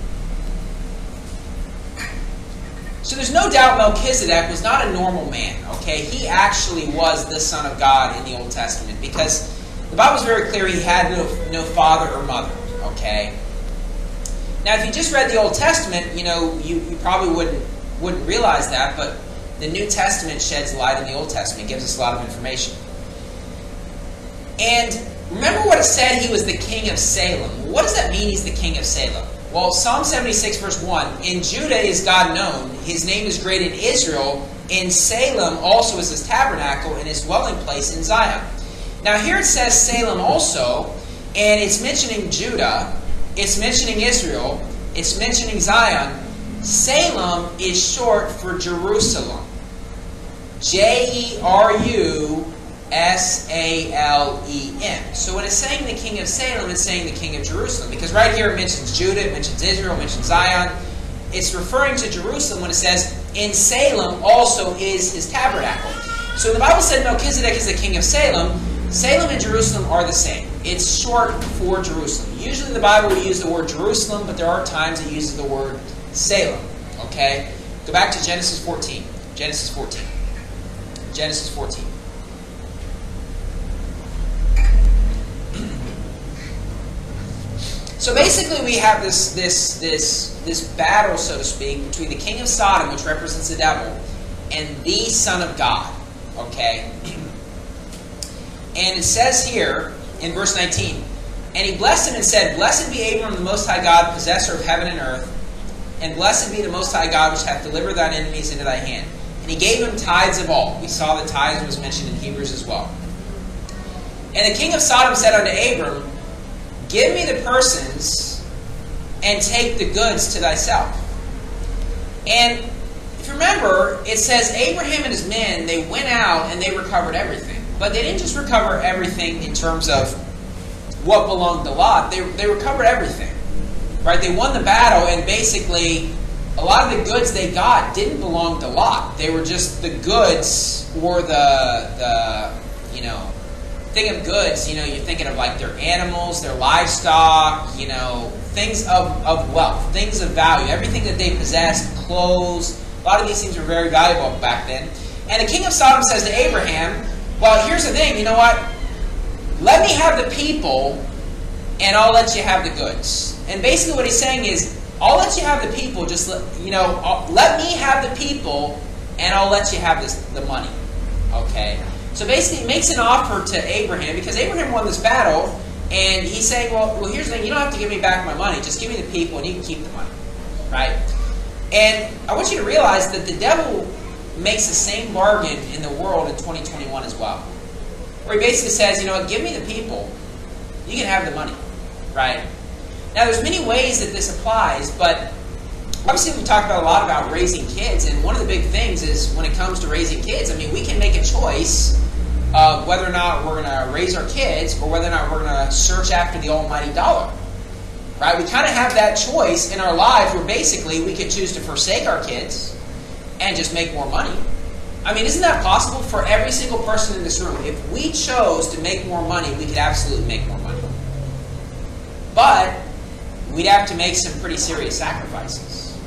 So there's no doubt Melchizedek was not a normal man. Okay? He actually was the Son of God in the Old Testament, because the Bible's very clear he had no, no father or mother. Okay? Now, if you just read the Old Testament, you know, you, you probably wouldn't wouldn't realize that, but the New Testament sheds light on the Old Testament. It gives us a lot of information. And remember what it said he was the king of Salem. What does that mean he's the king of Salem? Well, Psalm seventy-six, verse one, in Judah is God known, his name is great in Israel, in Salem also is his tabernacle, and his dwelling place in Zion. Now, here it says Salem also, and it's mentioning Judah, it's mentioning Israel, it's mentioning Zion. Salem is short for Jerusalem. J E R U S A L E M. So when it's saying the king of Salem, it's saying the king of Jerusalem. Because right here it mentions Judah, it mentions Israel, it mentions Zion. It's referring to Jerusalem when it says, in Salem also is his tabernacle. So when the Bible said Melchizedek is the king of Salem, Salem and Jerusalem are the same. It's short for Jerusalem. Usually the Bible will use the word Jerusalem, but there are times it uses the word Salem. Okay? Go back to Genesis fourteen. Genesis fourteen. Genesis fourteen. So basically we have this, this, this, this battle, so to speak, between the king of Sodom, which represents the devil, and the Son of God. Okay? And it says here, in verse nineteen, and he blessed him and said, Blessed be Abram, the Most High God, possessor of heaven and earth, and blessed be the Most High God, which hath delivered thine enemies into thy hand. And he gave him tithes of all. We saw the tithes was mentioned in Hebrews as well. And the king of Sodom said unto Abram, Give me the persons, and take the goods to thyself. And if you remember, it says Abraham and his men, they went out and they recovered everything. But they didn't just recover everything in terms of what belonged to Lot. They, they recovered everything. Right? They won the battle, and basically a lot of the goods they got didn't belong to Lot. They were just the goods or the, the you know, thing of goods. You know, you're thinking of like their animals, their livestock, you know, things of, of wealth, things of value, everything that they possessed, clothes. A lot of these things were very valuable back then. And the king of Sodom says to Abraham, well, here's the thing, you know what? Let me have the people, and I'll let you have the goods. And basically what he's saying is, I'll let you have the people, just let, you know, I'll, let me have the people, and I'll let you have this, the money. Okay? So basically he makes an offer to Abraham, because Abraham won this battle, and he's saying, well, well, here's the thing, you don't have to give me back my money, just give me the people, and you can keep the money. Right? And I want you to realize that the devil makes the same bargain in the world in twenty twenty-one as well. Where he basically says, you know what, give me the people, you can have the money. Right? Now, there's many ways that this applies, but obviously we talked about a lot about raising kids, and one of the big things is when it comes to raising kids, I mean, we can make a choice of whether or not we're going to raise our kids or whether or not we're going to search after the almighty dollar. Right? We kind of have that choice in our lives where basically we could choose to forsake our kids and just make more money. I mean, isn't that possible for every single person in this room? If we chose to make more money, we could absolutely make more money. But we'd have to make some pretty serious sacrifices.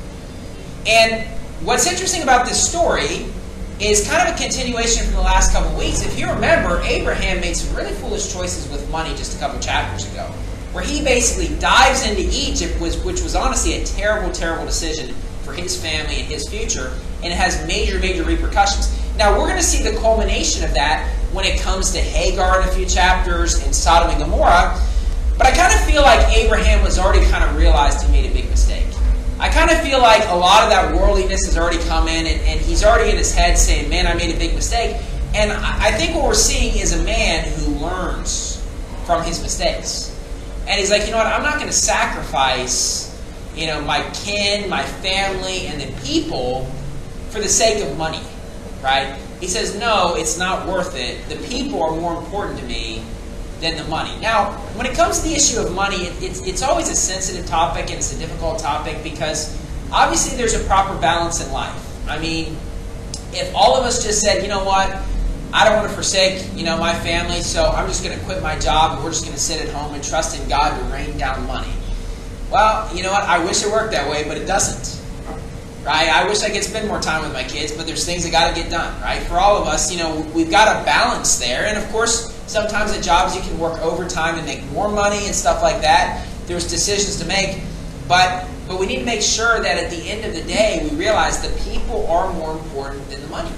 And what's interesting about this story is kind of a continuation from the last couple of weeks. If you remember, Abraham made some really foolish choices with money just a couple chapters ago, where he basically dives into Egypt, which was honestly a terrible, terrible decision for his family and his future, and it has major, major repercussions. Now, we're going to see the culmination of that when it comes to Hagar in a few chapters and Sodom and Gomorrah, but I kind of feel like Abraham has already kind of realized he made a big mistake. I kind of feel like a lot of that worldliness has already come in, and, and he's already in his head saying, man, I made a big mistake. And I think what we're seeing is a man who learns from his mistakes. And he's like, you know what, I'm not going to sacrifice, you know, my kin, my family, and the people for the sake of money, right? He says, no, it's not worth it. The people are more important to me than the money. Now, when it comes to the issue of money, it, it's, it's always a sensitive topic, and it's a difficult topic because obviously there's a proper balance in life. I mean, if all of us just said, you know what, I don't want to forsake, you know, my family, so I'm just going to quit my job and we're just going to sit at home and trust in God to rain down money. Well, you know what, I wish it worked that way, but it doesn't. Right? I wish I could spend more time with my kids, but there's things that got to get done, right? For all of us, you know, we've got a balance there, and of course, sometimes at jobs you can work overtime and make more money and stuff like that. There's decisions to make, but but we need to make sure that at the end of the day, we realize the people are more important than the money,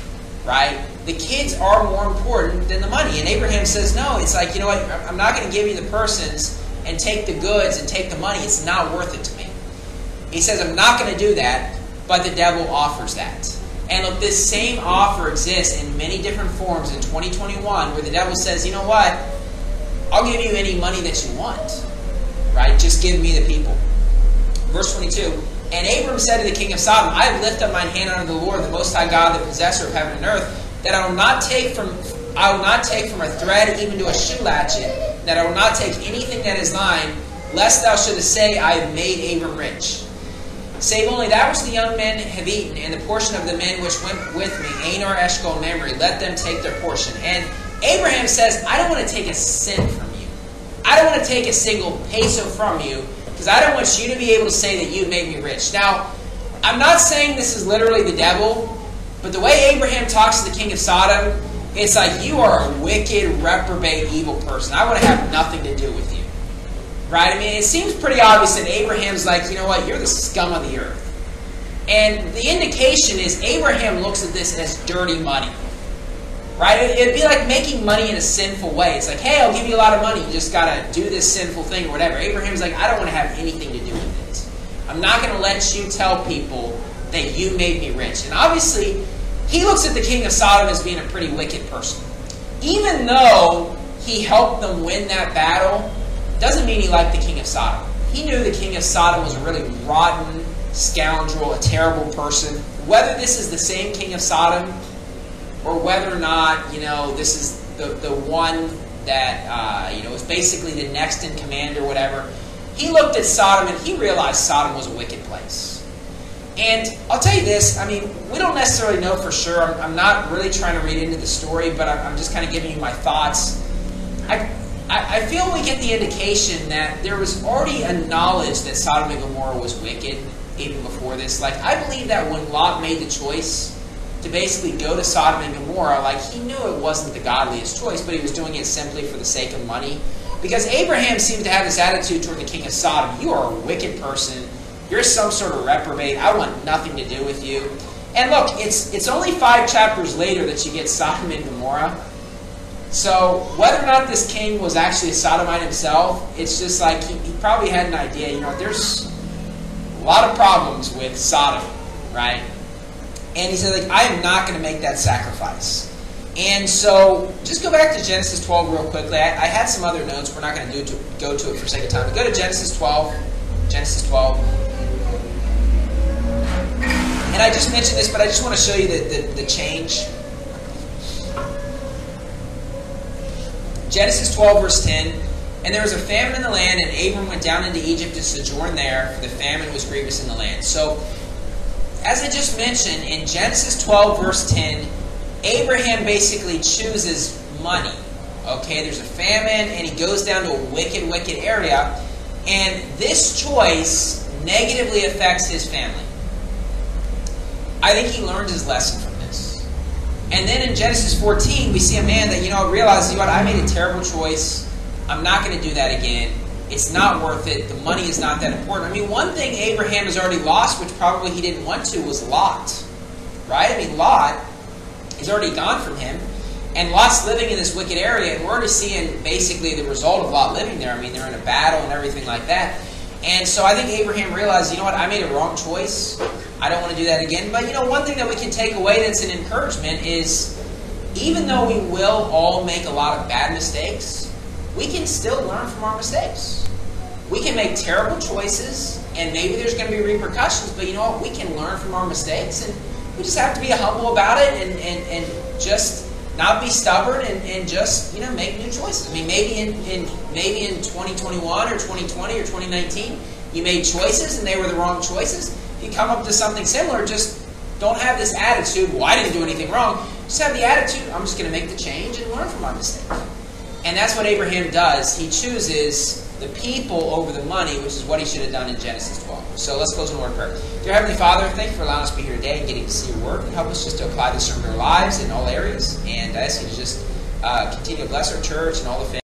right? The kids are more important than the money. And Abraham says, no, it's like, you know what, I'm not going to give you the persons and take the goods and take the money. It's not worth it to me. He says, I'm not going to do that, but the devil offers that. And look, this same offer exists in many different forms in twenty twenty-one, where the devil says, you know what, I'll give you any money that you want, right? Just give me the people. Verse twenty-two, and Abram said to the king of Sodom, I have lifted up mine hand unto the Lord, the Most High God, the possessor of heaven and earth, that I will not take from I will not take from a thread even to a shoe latchet, that I will not take anything that is thine, lest thou shouldest say, I have made Abram rich. Save only that which the young men have eaten, and the portion of the men which went with me, Anar, Eshcol, and Mamre, let them take their portion. And Abraham says, I don't want to take a cent from you. I don't want to take a single peso from you, because I don't want you to be able to say that you made me rich. Now, I'm not saying this is literally the devil, but the way Abraham talks to the king of Sodom, it's like, you are a wicked, reprobate, evil person. I want to have nothing to do with you. Right? I mean, it seems pretty obvious that Abraham's like, you know what, you're the scum of the earth. And the indication is Abraham looks at this as dirty money. Right? It'd be like making money in a sinful way. It's like, hey, I'll give you a lot of money. You just got to do this sinful thing or whatever. Abraham's like, I don't want to have anything to do with it. I'm not going to let you tell people that you made me rich. And obviously, he looks at the king of Sodom as being a pretty wicked person. Even though he helped them win that battle, doesn't mean he liked the king of Sodom. He knew the king of Sodom was a really rotten scoundrel, a terrible person. Whether this is the same king of Sodom or whether or not, you know, this is the, the one that, uh, you know, is basically the next in command or whatever, he looked at Sodom and he realized Sodom was a wicked place. And I'll tell you this, I mean, we don't necessarily know for sure. I'm, I'm not really trying to read into the story, but I'm, I'm just kind of giving you my thoughts. I, I, I feel we get the indication that there was already a knowledge that Sodom and Gomorrah was wicked even before this. Like, I believe that when Lot made the choice to basically go to Sodom and Gomorrah, like, he knew it wasn't the godliest choice, but he was doing it simply for the sake of money. Because Abraham seemed to have this attitude toward the king of Sodom: you are a wicked person. You're some sort of reprobate. I want nothing to do with you. And look, it's it's only five chapters later that you get Sodom and Gomorrah. So whether or not this king was actually a sodomite himself, it's just like he, he probably had an idea. You know, there's a lot of problems with Sodom, right? And he said, like, I am not going to make that sacrifice. And so just go back to Genesis twelve real quickly. I, I had some other notes. We're not going to do to, go to it for sake of time. But go to Genesis twelve. Genesis twelve. And I just mentioned this, but I just want to show you the, the, the change. Genesis twelve, verse ten. And there was a famine in the land, and Abram went down into Egypt to sojourn there, for the famine was grievous in the land. So, as I just mentioned, in Genesis twelve, verse ten, Abraham basically chooses money. Okay, there's a famine, and he goes down to a wicked, wicked area. And this choice negatively affects his family. I think he learned his lesson from this. And then in Genesis fourteen, we see a man that, you know, realizes, you know what, I made a terrible choice. I'm not going to do that again. It's not worth it. The money is not that important. I mean, one thing Abraham has already lost, which probably he didn't want to, was Lot. Right? I mean, Lot is already gone from him. And Lot's living in this wicked area, and we're already seeing basically the result of Lot living there. I mean, they're in a battle and everything like that. And so I think Abraham realized, you know what, I made a wrong choice. I don't want to do that again. But, you know, one thing that we can take away that's an encouragement is, even though we will all make a lot of bad mistakes, we can still learn from our mistakes. We can make terrible choices, and maybe there's going to be repercussions, but you know what, we can learn from our mistakes, and we just have to be humble about it, and, and, and just not be stubborn, and, and just, you know, make new choices. I mean, maybe in, in maybe in twenty twenty-one or twenty twenty or twenty nineteen, you made choices and they were the wrong choices. If you come up to something similar, just don't have this attitude, well, I didn't do anything wrong. Just have the attitude, I'm just going to make the change and learn from my mistake. And that's what Abraham does. He chooses the people over the money, which is what he should have done in Genesis twelve. So let's close in a word of prayer. Dear Heavenly Father, thank you for allowing us to be here today and getting to see your word. Help us just to apply this in our lives in all areas. And I ask you to just uh, continue to bless our church and all the families.